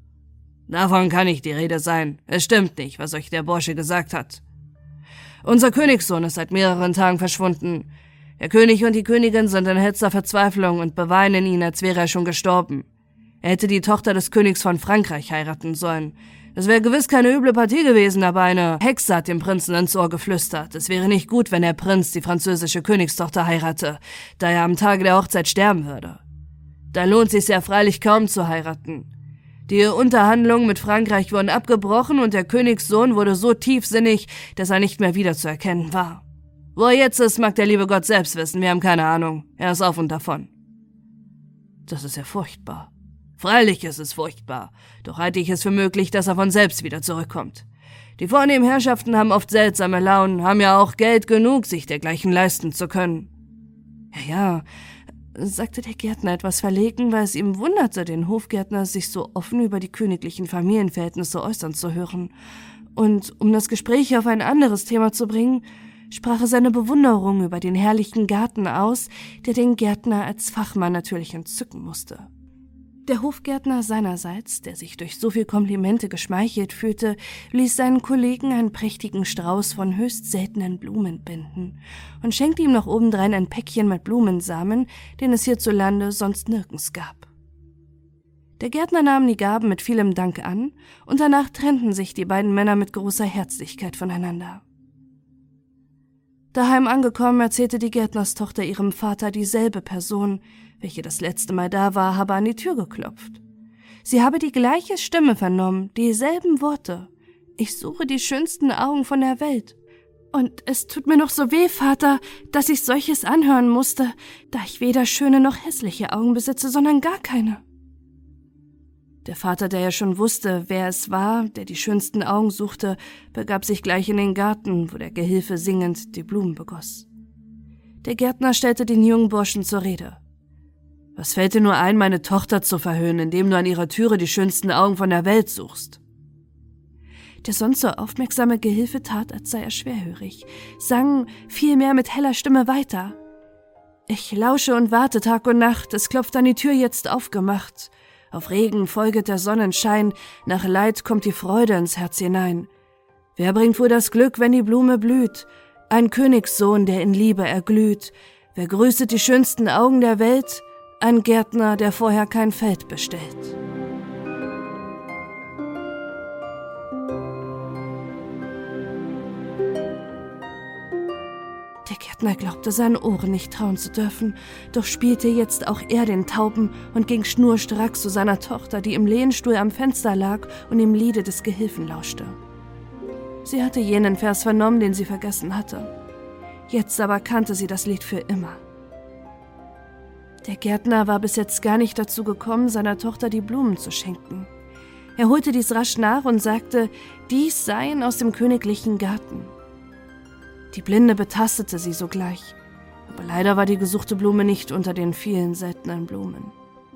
S1: »Davon kann nicht die Rede sein. Es stimmt nicht, was euch der Bursche gesagt hat. Unser Königssohn ist seit mehreren Tagen verschwunden. Der König und die Königin sind in hellster Verzweiflung und beweinen ihn, als wäre er schon gestorben. Er hätte die Tochter des Königs von Frankreich heiraten sollen. Das wäre gewiss keine üble Partie gewesen, aber eine Hexe hat dem Prinzen ins Ohr geflüstert. Es wäre nicht gut, wenn der Prinz die französische Königstochter heirate, da er am Tage der Hochzeit sterben würde. Da lohnt sich ja freilich kaum zu heiraten. Die Unterhandlungen mit Frankreich wurden abgebrochen und der Königssohn wurde so tiefsinnig, dass er nicht mehr wiederzuerkennen war. Wo er jetzt ist, mag der liebe Gott selbst wissen, wir haben keine Ahnung. Er ist auf und davon.« »Das ist ja furchtbar.« »Freilich ist es furchtbar, doch halte ich es für möglich, dass er von selbst wieder zurückkommt. Die vornehmen Herrschaften haben oft seltsame Launen, haben ja auch Geld genug, sich dergleichen leisten zu können.« »Ja, sagte der Gärtner etwas verlegen, weil es ihm wunderte, den Hofgärtner sich so offen über die königlichen Familienverhältnisse äußern zu hören. Und um das Gespräch auf ein anderes Thema zu bringen, sprach er seine Bewunderung über den herrlichen Garten aus, der den Gärtner als Fachmann natürlich entzücken musste. Der Hofgärtner seinerseits, der sich durch so viel Komplimente geschmeichelt fühlte, ließ seinen Kollegen einen prächtigen Strauß von höchst seltenen Blumen binden und schenkte ihm noch obendrein ein Päckchen mit Blumensamen, den es hierzulande sonst nirgends gab. Der Gärtner nahm die Gaben mit vielem Dank an, und danach trennten sich die beiden Männer mit großer Herzlichkeit voneinander. Daheim angekommen, erzählte die Gärtnerstochter ihrem Vater, dieselbe Person, welche das letzte Mal da war, habe an die Tür geklopft. Sie habe die gleiche Stimme vernommen, dieselben Worte. »Ich suche die schönsten Augen von der Welt. Und es tut mir noch so weh, Vater, dass ich solches anhören musste, da ich weder schöne noch hässliche Augen besitze, sondern gar keine.« Der Vater, der ja schon wusste, wer es war, der die schönsten Augen suchte, begab sich gleich in den Garten, wo der Gehilfe singend die Blumen begoss. Der Gärtner stellte den jungen Burschen zur Rede. »Was fällt dir nur ein, meine Tochter zu verhöhnen, indem du an ihrer Türe die schönsten Augen von der Welt suchst?« Der sonst so aufmerksame Gehilfe tat, als sei er schwerhörig, sang vielmehr mit heller Stimme weiter. »Ich lausche und warte Tag und Nacht, es klopft an die Tür jetzt aufgemacht. Auf Regen folget der Sonnenschein, nach Leid kommt die Freude ins Herz hinein. Wer bringt wohl das Glück, wenn die Blume blüht? Ein Königssohn, der in Liebe erglüht. Wer grüßet die schönsten Augen der Welt? Ein Gärtner, der vorher kein Feld bestellt. Der Gärtner glaubte seinen Ohren nicht trauen zu dürfen, doch spielte jetzt auch er den Tauben und ging schnurstracks zu seiner Tochter, die im Lehnstuhl am Fenster lag und dem Liede des Gehilfen lauschte. Sie hatte jenen Vers vernommen, den sie vergessen hatte. Jetzt aber kannte sie das Lied für immer. Der Gärtner war bis jetzt gar nicht dazu gekommen, seiner Tochter die Blumen zu schenken. Er holte dies rasch nach und sagte, dies seien aus dem königlichen Garten. Die Blinde betastete sie sogleich, aber leider war die gesuchte Blume nicht unter den vielen seltenen Blumen.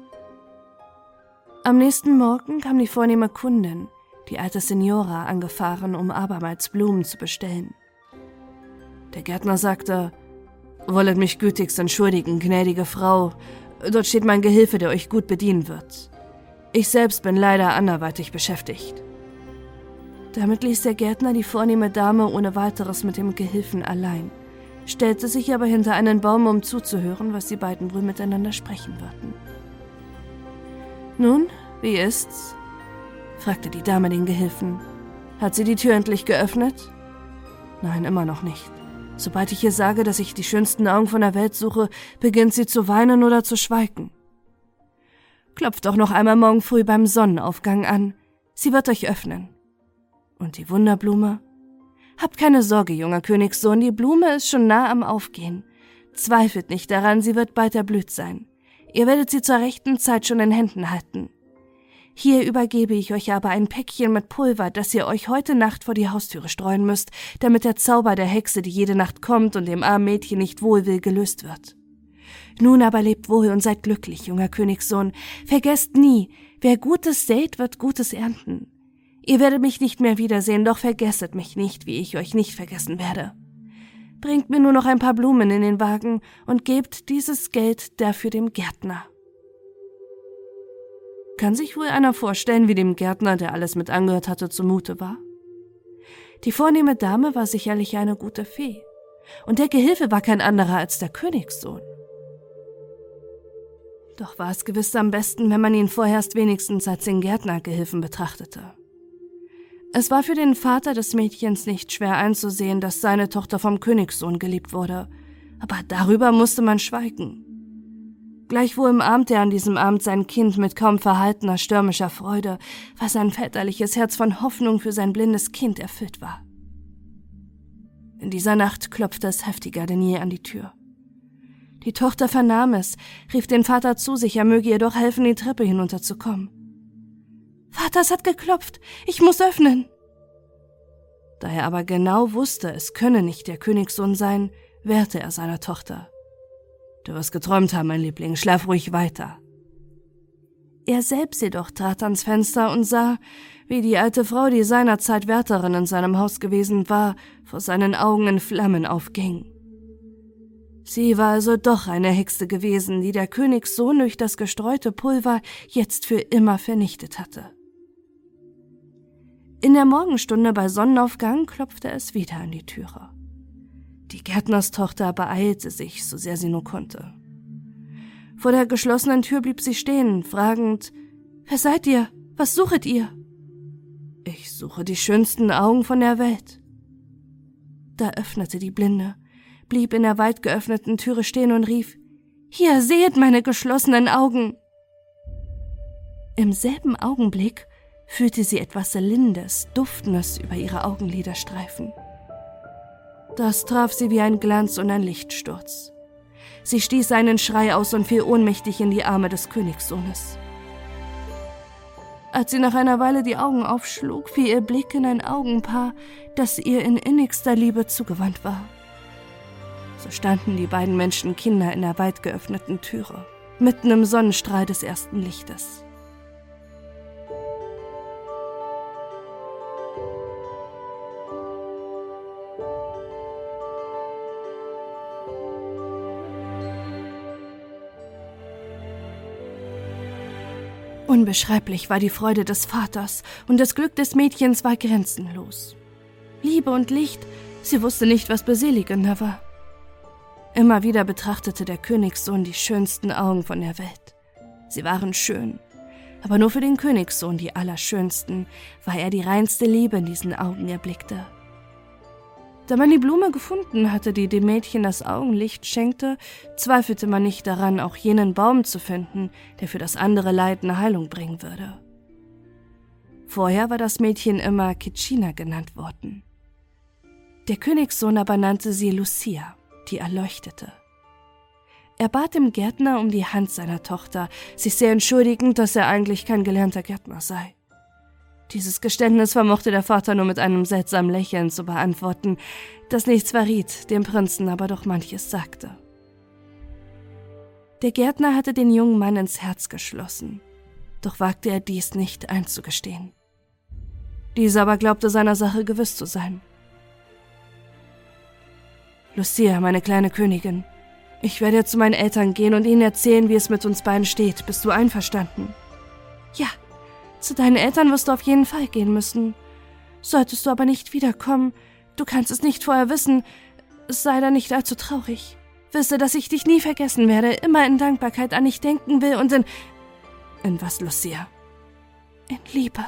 S1: Am nächsten Morgen kam die vornehme Kundin, die alte Signora, angefahren, um abermals Blumen zu bestellen. Der Gärtner sagte, »Wollet mich gütigst entschuldigen, gnädige Frau, dort steht mein Gehilfe, der euch gut bedienen wird. Ich selbst bin leider anderweitig beschäftigt.« Damit ließ der Gärtner die vornehme Dame ohne weiteres mit dem Gehilfen allein, stellte sich aber hinter einen Baum, um zuzuhören, was die beiden wohl miteinander sprechen würden. »Nun, wie ist's?« fragte die Dame den Gehilfen. »Hat sie die Tür endlich geöffnet?« »Nein, immer noch nicht. Sobald ich ihr sage, dass ich die schönsten Augen von der Welt suche, beginnt sie zu weinen oder zu schweigen.« »Klopft doch noch einmal morgen früh beim Sonnenaufgang an. Sie wird euch öffnen.« »Und die Wunderblume?« »Habt keine Sorge, junger Königssohn, die Blume ist schon nah am Aufgehen. Zweifelt nicht daran, sie wird bald erblüht sein. Ihr werdet sie zur rechten Zeit schon in Händen halten. Hier übergebe ich euch aber ein Päckchen mit Pulver, das ihr euch heute Nacht vor die Haustüre streuen müsst, damit der Zauber der Hexe, die jede Nacht kommt und dem armen Mädchen nicht wohl will, gelöst wird. Nun aber lebt wohl und seid glücklich, junger Königssohn. Vergesst nie, wer Gutes sät, wird Gutes ernten. Ihr werdet mich nicht mehr wiedersehen, doch vergesset mich nicht, wie ich euch nicht vergessen werde. Bringt mir nur noch ein paar Blumen in den Wagen und gebt dieses Geld dafür dem Gärtner.« Kann sich wohl einer vorstellen, wie dem Gärtner, der alles mit angehört hatte, zumute war? Die vornehme Dame war sicherlich eine gute Fee, und der Gehilfe war kein anderer als der Königssohn. Doch war es gewiss am besten, wenn man ihn vorerst wenigstens als den Gärtnergehilfen betrachtete. Es war für den Vater des Mädchens nicht schwer einzusehen, dass seine Tochter vom Königssohn geliebt wurde, aber darüber musste man schweigen. Gleichwohl umarmte er an diesem Abend sein Kind mit kaum verhaltener, stürmischer Freude, weil sein väterliches Herz von Hoffnung für sein blindes Kind erfüllt war. In dieser Nacht klopfte es heftiger denn je an die Tür. Die Tochter vernahm es, rief den Vater zu sich, er möge ihr doch helfen, die Treppe hinunterzukommen. »Vater, es hat geklopft, ich muss öffnen!« Da er aber genau wusste, es könne nicht der Königssohn sein, wehrte er seiner Tochter. »Du wirst geträumt haben, mein Liebling, schlaf ruhig weiter.« Er selbst jedoch trat ans Fenster und sah, wie die alte Frau, die seinerzeit Wärterin in seinem Haus gewesen war, vor seinen Augen in Flammen aufging. Sie war also doch eine Hexe gewesen, die der Königssohn durch das gestreute Pulver jetzt für immer vernichtet hatte. In der Morgenstunde bei Sonnenaufgang klopfte es wieder an die Türe. Die Gärtnerstochter beeilte sich, so sehr sie nur konnte. Vor der geschlossenen Tür blieb sie stehen, fragend, »Wer seid ihr? Was suchet ihr?« »Ich suche die schönsten Augen von der Welt.« Da öffnete die Blinde, blieb in der weit geöffneten Türe stehen und rief, »Hier, sehet meine geschlossenen Augen!« Im selben Augenblick fühlte sie etwas Lindes, Duftendes über ihre Augenlider streifen. Das traf sie wie ein Glanz und ein Lichtsturz. Sie stieß einen Schrei aus und fiel ohnmächtig in die Arme des Königssohnes. Als sie nach einer Weile die Augen aufschlug, fiel ihr Blick in ein Augenpaar, das ihr in innigster Liebe zugewandt war. So standen die beiden Menschenkinder in der weit geöffneten Türe, mitten im Sonnenstrahl des ersten Lichtes. Unbeschreiblich war die Freude des Vaters und das Glück des Mädchens war grenzenlos. Liebe und Licht, sie wusste nicht, was beseligender war. Immer wieder betrachtete der Königssohn die schönsten Augen von der Welt. Sie waren schön, aber nur für den Königssohn die allerschönsten, weil er die reinste Liebe in diesen Augen erblickte. Da man die Blume gefunden hatte, die dem Mädchen das Augenlicht schenkte, zweifelte man nicht daran, auch jenen Baum zu finden, der für das andere Leid eine Heilung bringen würde. Vorher war das Mädchen immer Kitschina genannt worden. Der Königssohn aber nannte sie Lucia, die Erleuchtete. Er bat dem Gärtner um die Hand seiner Tochter, sich sehr entschuldigend, dass er eigentlich kein gelernter Gärtner sei. Dieses Geständnis vermochte der Vater nur mit einem seltsamen Lächeln zu beantworten, das nichts verriet, dem Prinzen aber doch manches sagte. Der Gärtner hatte den jungen Mann ins Herz geschlossen, doch wagte er dies nicht einzugestehen. Dieser aber glaubte seiner Sache gewiss zu sein. »Lucia, meine kleine Königin, ich werde zu meinen Eltern gehen und ihnen erzählen, wie es mit uns beiden steht. Bist du einverstanden?« »Ja, zu deinen Eltern wirst du auf jeden Fall gehen müssen. Solltest du aber nicht wiederkommen, du kannst es nicht vorher wissen, sei da nicht allzu traurig. Wisse, dass ich dich nie vergessen werde, immer in Dankbarkeit an dich denken will und in was, Lucia?« »In Liebe.«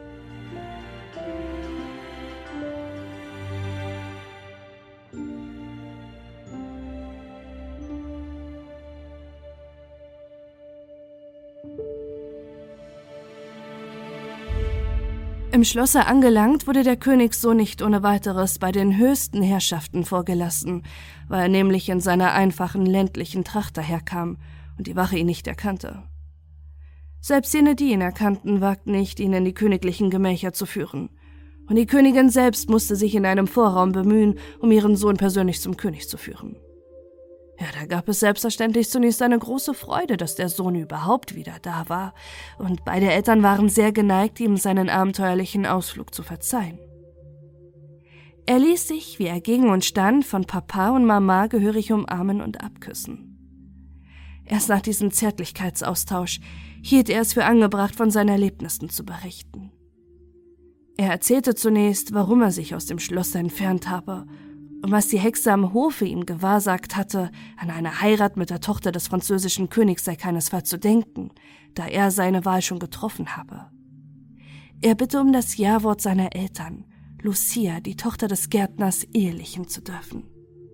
S1: Im Schlosse angelangt, wurde der Königssohn nicht ohne weiteres bei den höchsten Herrschaften vorgelassen, weil er nämlich in seiner einfachen ländlichen Tracht daherkam und die Wache ihn nicht erkannte. Selbst jene, die ihn erkannten, wagten nicht, ihn in die königlichen Gemächer zu führen, und die Königin selbst musste sich in einem Vorraum bemühen, um ihren Sohn persönlich zum König zu führen. Ja, da gab es selbstverständlich zunächst eine große Freude, dass der Sohn überhaupt wieder da war, und beide Eltern waren sehr geneigt, ihm seinen abenteuerlichen Ausflug zu verzeihen. Er ließ sich, wie er ging und stand, von Papa und Mama gehörig umarmen und abküssen. Erst nach diesem Zärtlichkeitsaustausch hielt er es für angebracht, von seinen Erlebnissen zu berichten. Er erzählte zunächst, warum er sich aus dem Schloss entfernt habe und was die Hexe am Hofe ihm gewahrsagt hatte, an eine Heirat mit der Tochter des französischen Königs sei keinesfalls zu denken, da er seine Wahl schon getroffen habe. Er bitte um das Ja-Wort seiner Eltern, Lucia, die Tochter des Gärtners, ehelichen zu dürfen.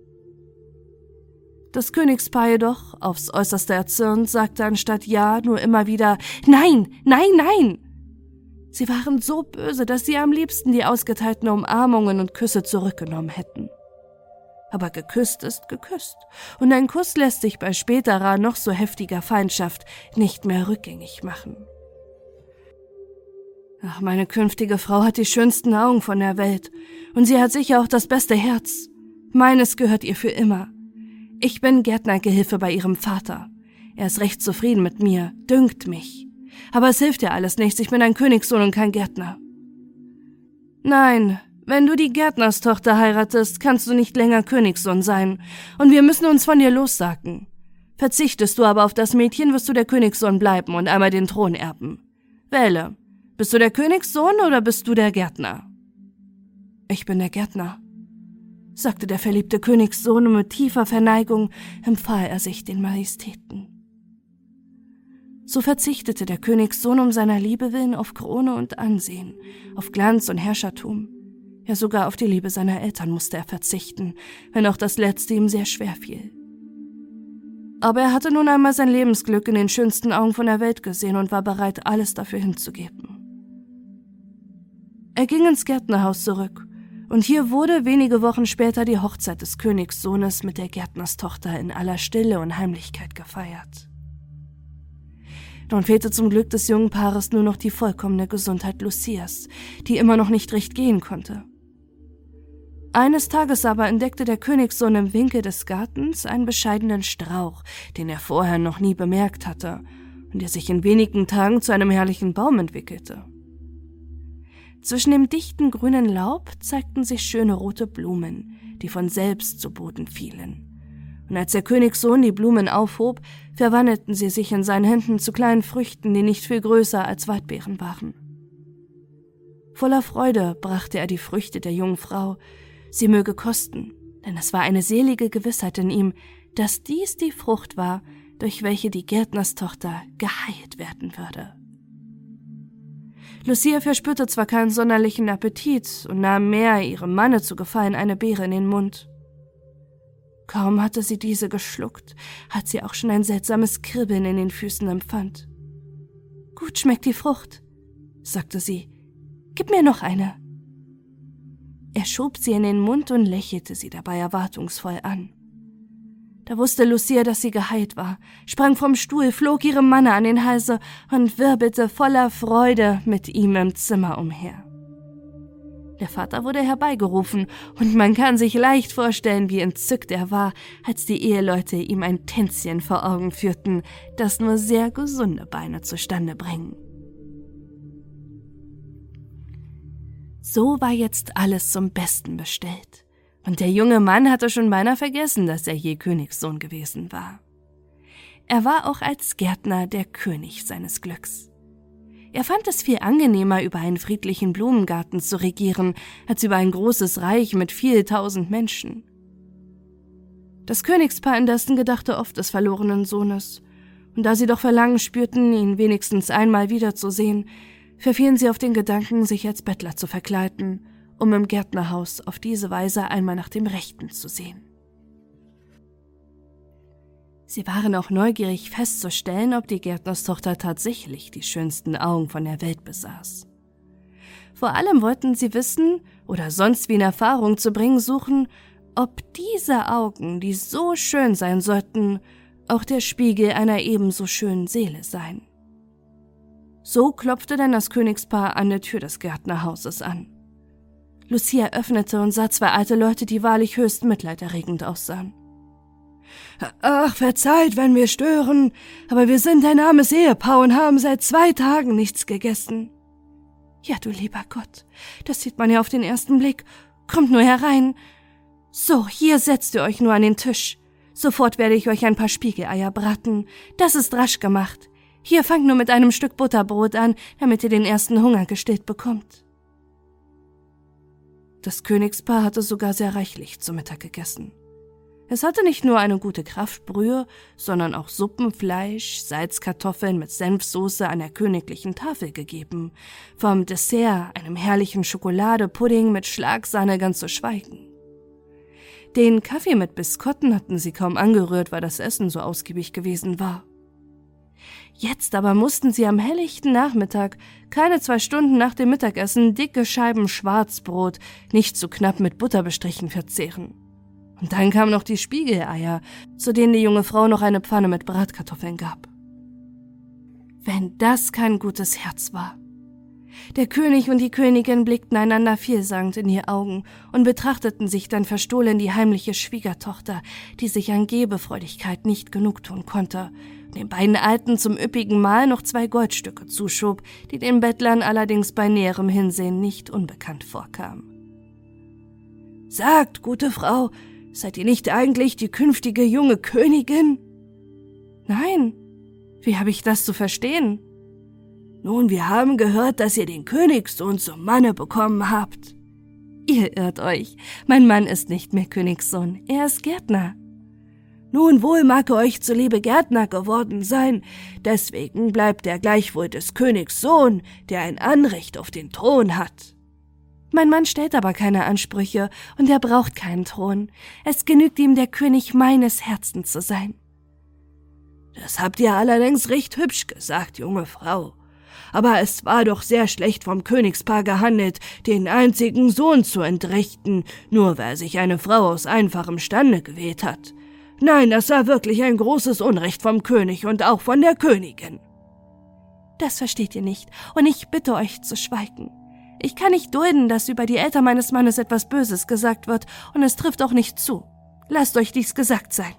S1: Das Königspaar jedoch, aufs Äußerste erzürnt, sagte anstatt Ja nur immer wieder »Nein, nein, nein!« Sie waren so böse, dass sie am liebsten die ausgeteilten Umarmungen und Küsse zurückgenommen hätten. Aber geküsst ist geküsst, und ein Kuss lässt sich bei späterer, noch so heftiger Feindschaft nicht mehr rückgängig machen. Ach, meine künftige Frau hat die schönsten Augen von der Welt, und sie hat sicher auch das beste Herz. Meines gehört ihr für immer. Ich bin Gärtnergehilfe bei ihrem Vater. Er ist recht zufrieden mit mir, dünkt mich. Aber es hilft ja alles nichts, ich bin ein Königssohn und kein Gärtner. Nein, wenn du die Gärtnerstochter heiratest, kannst du nicht länger Königssohn sein, und wir müssen uns von dir lossagen. Verzichtest du aber auf das Mädchen, wirst du der Königssohn bleiben und einmal den Thron erben. Wähle, bist du der Königssohn oder bist du der Gärtner? Ich bin der Gärtner, sagte der verliebte Königssohn, und mit tiefer Verneigung empfahl er sich den Majestäten. So verzichtete der Königssohn um seiner Liebe willen auf Krone und Ansehen, auf Glanz und Herrschertum. Ja, sogar auf die Liebe seiner Eltern musste er verzichten, wenn auch das Letzte ihm sehr schwer fiel. Aber er hatte nun einmal sein Lebensglück in den schönsten Augen von der Welt gesehen und war bereit, alles dafür hinzugeben. Er ging ins Gärtnerhaus zurück, und hier wurde wenige Wochen später die Hochzeit des Königssohnes mit der Gärtnerstochter in aller Stille und Heimlichkeit gefeiert. Nun fehlte zum Glück des jungen Paares nur noch die vollkommene Gesundheit Lucias, die immer noch nicht recht gehen konnte. Eines Tages aber entdeckte der Königssohn im Winkel des Gartens einen bescheidenen Strauch, den er vorher noch nie bemerkt hatte und der sich in wenigen Tagen zu einem herrlichen Baum entwickelte. Zwischen dem dichten grünen Laub zeigten sich schöne rote Blumen, die von selbst zu Boden fielen, und als der Königssohn die Blumen aufhob, verwandelten sie sich in seinen Händen zu kleinen Früchten, die nicht viel größer als Waldbeeren waren. Voller Freude brachte er die Früchte der jungen Frau, sie möge kosten, denn es war eine selige Gewissheit in ihm, dass dies die Frucht war, durch welche die Gärtnerstochter geheilt werden würde. Lucia verspürte zwar keinen sonderlichen Appetit und nahm mehr, ihrem Manne zu gefallen, eine Beere in den Mund. Kaum hatte sie diese geschluckt, als sie auch schon ein seltsames Kribbeln in den Füßen empfand. »Gut schmeckt die Frucht«, sagte sie. »Gib mir noch eine.« Er schob sie in den Mund und lächelte sie dabei erwartungsvoll an. Da wusste Lucia, dass sie geheilt war, sprang vom Stuhl, flog ihrem Manne an den Halse und wirbelte voller Freude mit ihm im Zimmer umher. Der Vater wurde herbeigerufen, und man kann sich leicht vorstellen, wie entzückt er war, als die Eheleute ihm ein Tänzchen vor Augen führten, das nur sehr gesunde Beine zustande bringen. So war jetzt alles zum Besten bestellt, und der junge Mann hatte schon beinahe vergessen, dass er je Königssohn gewesen war. Er war auch als Gärtner der König seines Glücks. Er fand es viel angenehmer, über einen friedlichen Blumengarten zu regieren, als über ein großes Reich mit viel tausend Menschen. Das Königspaar indessen gedachte oft des verlorenen Sohnes, und da sie doch Verlangen spürten, ihn wenigstens einmal wiederzusehen, verfielen sie auf den Gedanken, sich als Bettler zu verkleiden, um im Gärtnerhaus auf diese Weise einmal nach dem Rechten zu sehen. Sie waren auch neugierig festzustellen, ob die Gärtnerstochter tatsächlich die schönsten Augen von der Welt besaß. Vor allem wollten sie wissen oder sonst wie in Erfahrung zu bringen suchen, ob diese Augen, die so schön sein sollten, auch der Spiegel einer ebenso schönen Seele seien. So klopfte denn das Königspaar an der Tür des Gärtnerhauses an. Lucia öffnete und sah zwei alte Leute, die wahrlich höchst mitleiderregend aussahen. »Ach, verzeiht, wenn wir stören, aber wir sind ein armes Ehepaar und haben seit 2 Tagen nichts gegessen.« »Ja, du lieber Gott, das sieht man ja auf den ersten Blick. Kommt nur herein. So, hier setzt ihr euch nur an den Tisch. Sofort werde ich euch ein paar Spiegeleier braten. Das ist rasch gemacht. Hier, fangt nur mit einem Stück Butterbrot an, damit ihr den ersten Hunger gestillt bekommt.« Das Königspaar hatte sogar sehr reichlich zu Mittag gegessen. Es hatte nicht nur eine gute Kraftbrühe, sondern auch Suppenfleisch, Salzkartoffeln mit Senfsoße an der königlichen Tafel gegeben, vom Dessert, einem herrlichen Schokoladepudding mit Schlagsahne ganz zu schweigen. Den Kaffee mit Biskotten hatten sie kaum angerührt, weil das Essen so ausgiebig gewesen war. Jetzt aber mussten sie am helllichten Nachmittag, keine 2 Stunden nach dem Mittagessen, dicke Scheiben Schwarzbrot, nicht zu knapp mit Butter bestrichen, verzehren. Und dann kamen noch die Spiegeleier, zu denen die junge Frau noch eine Pfanne mit Bratkartoffeln gab. Wenn das kein gutes Herz war. Der König und die Königin blickten einander vielsagend in die Augen und betrachteten sich dann verstohlen die heimliche Schwiegertochter, die sich an Gebefreudigkeit nicht genugtun konnte, und den beiden Alten zum üppigen Mahl noch 2 Goldstücke zuschob, die den Bettlern allerdings bei näherem Hinsehen nicht unbekannt vorkamen. »Sagt, gute Frau, seid ihr nicht eigentlich die künftige junge Königin?« »Nein. Wie habe ich das zu verstehen?« »Nun, wir haben gehört, dass ihr den Königssohn zum Manne bekommen habt.« »Ihr irrt euch. Mein Mann ist nicht mehr Königssohn. Er ist Gärtner.« »Nun, wohl mag er euch zuliebe Gärtner geworden sein. Deswegen bleibt er gleichwohl des Königs Sohn, der ein Anrecht auf den Thron hat.« »Mein Mann stellt aber keine Ansprüche und er braucht keinen Thron. Es genügt ihm, der König meines Herzens zu sein.« »Das habt ihr allerdings recht hübsch gesagt, junge Frau. Aber es war doch sehr schlecht vom Königspaar gehandelt, den einzigen Sohn zu entrechten, nur weil sich eine Frau aus einfachem Stande gewählt hat. Nein, das war wirklich ein großes Unrecht vom König und auch von der Königin.« »Das versteht ihr nicht, und ich bitte euch zu schweigen. Ich kann nicht dulden, dass über die Eltern meines Mannes etwas Böses gesagt wird, und es trifft auch nicht zu. Lasst euch dies gesagt sein.«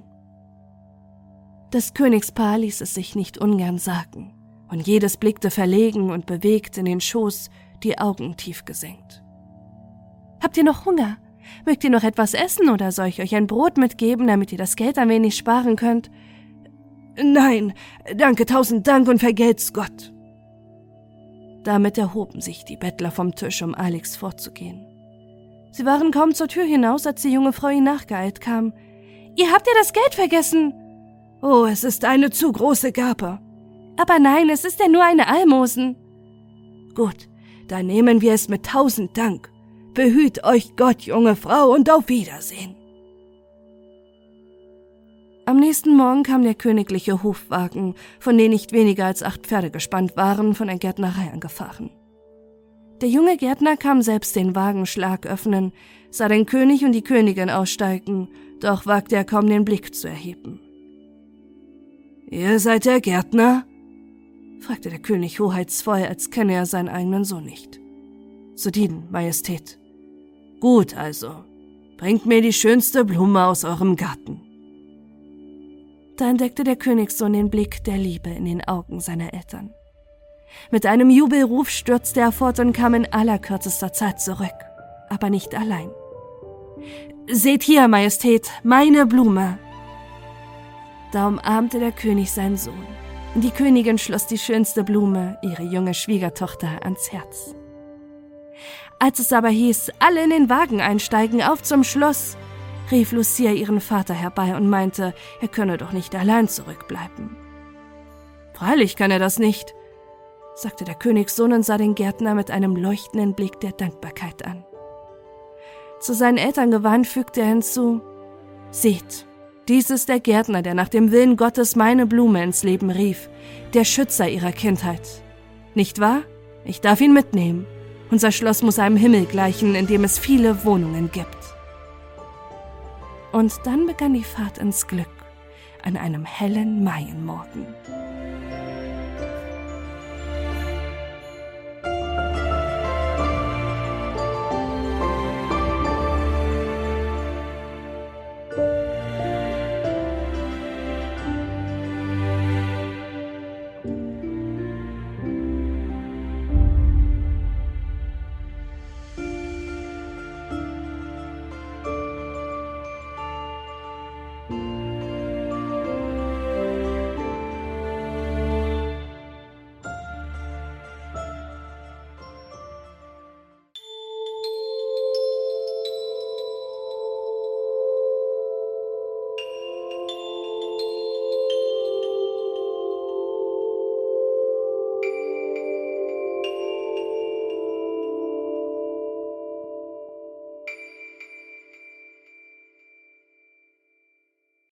S1: Das Königspaar ließ es sich nicht ungern sagen, und jedes blickte verlegen und bewegt in den Schoß, die Augen tief gesenkt. »Habt ihr noch Hunger? Mögt ihr noch etwas essen oder soll ich euch ein Brot mitgeben, damit ihr das Geld ein wenig sparen könnt?« »Nein, danke, 1000 Dank und vergelt's Gott.« Damit erhoben sich die Bettler vom Tisch, um eiligst fortzugehen. Sie waren kaum zur Tür hinaus, als die junge Frau ihnen nachgeeilt kam. »Ihr habt ja das Geld vergessen!« »Oh, es ist eine zu große Gabe.« »Aber nein, es ist ja nur eine Almosen.« »Gut, dann nehmen wir es mit 1000 Dank. Behüt euch Gott, junge Frau, und auf Wiedersehen.« Am nächsten Morgen kam der königliche Hofwagen, von dem nicht weniger als 8 Pferde gespannt waren, von der Gärtnerei angefahren. Der junge Gärtner kam selbst den Wagenschlag öffnen, sah den König und die Königin aussteigen, doch wagte er kaum den Blick zu erheben. »Ihr seid der Gärtner?« fragte der König hoheitsvoll, als kenne er seinen eigenen Sohn nicht. »Zu dienen, Majestät.« »Gut also, bringt mir die schönste Blume aus eurem Garten.« Da entdeckte der Königssohn den Blick der Liebe in den Augen seiner Eltern. Mit einem Jubelruf stürzte er fort und kam in allerkürzester Zeit zurück, aber nicht allein. »Seht hier, Majestät, meine Blume!« Da umarmte der König seinen Sohn, und die Königin schloss die schönste Blume, ihre junge Schwiegertochter, ans Herz. Als es aber hieß, alle in den Wagen einsteigen, auf zum Schloss, rief Lucia ihren Vater herbei und meinte, er könne doch nicht allein zurückbleiben. »Freilich kann er das nicht«, sagte der Königssohn und sah den Gärtner mit einem leuchtenden Blick der Dankbarkeit an. Zu seinen Eltern gewandt fügte er hinzu: »Seht, dies ist der Gärtner, der nach dem Willen Gottes meine Blume ins Leben rief, der Schützer ihrer Kindheit. Nicht wahr? Ich darf ihn mitnehmen. Unser Schloss muss einem Himmel gleichen, in dem es viele Wohnungen gibt.« Und dann begann die Fahrt ins Glück an einem hellen Maienmorgen.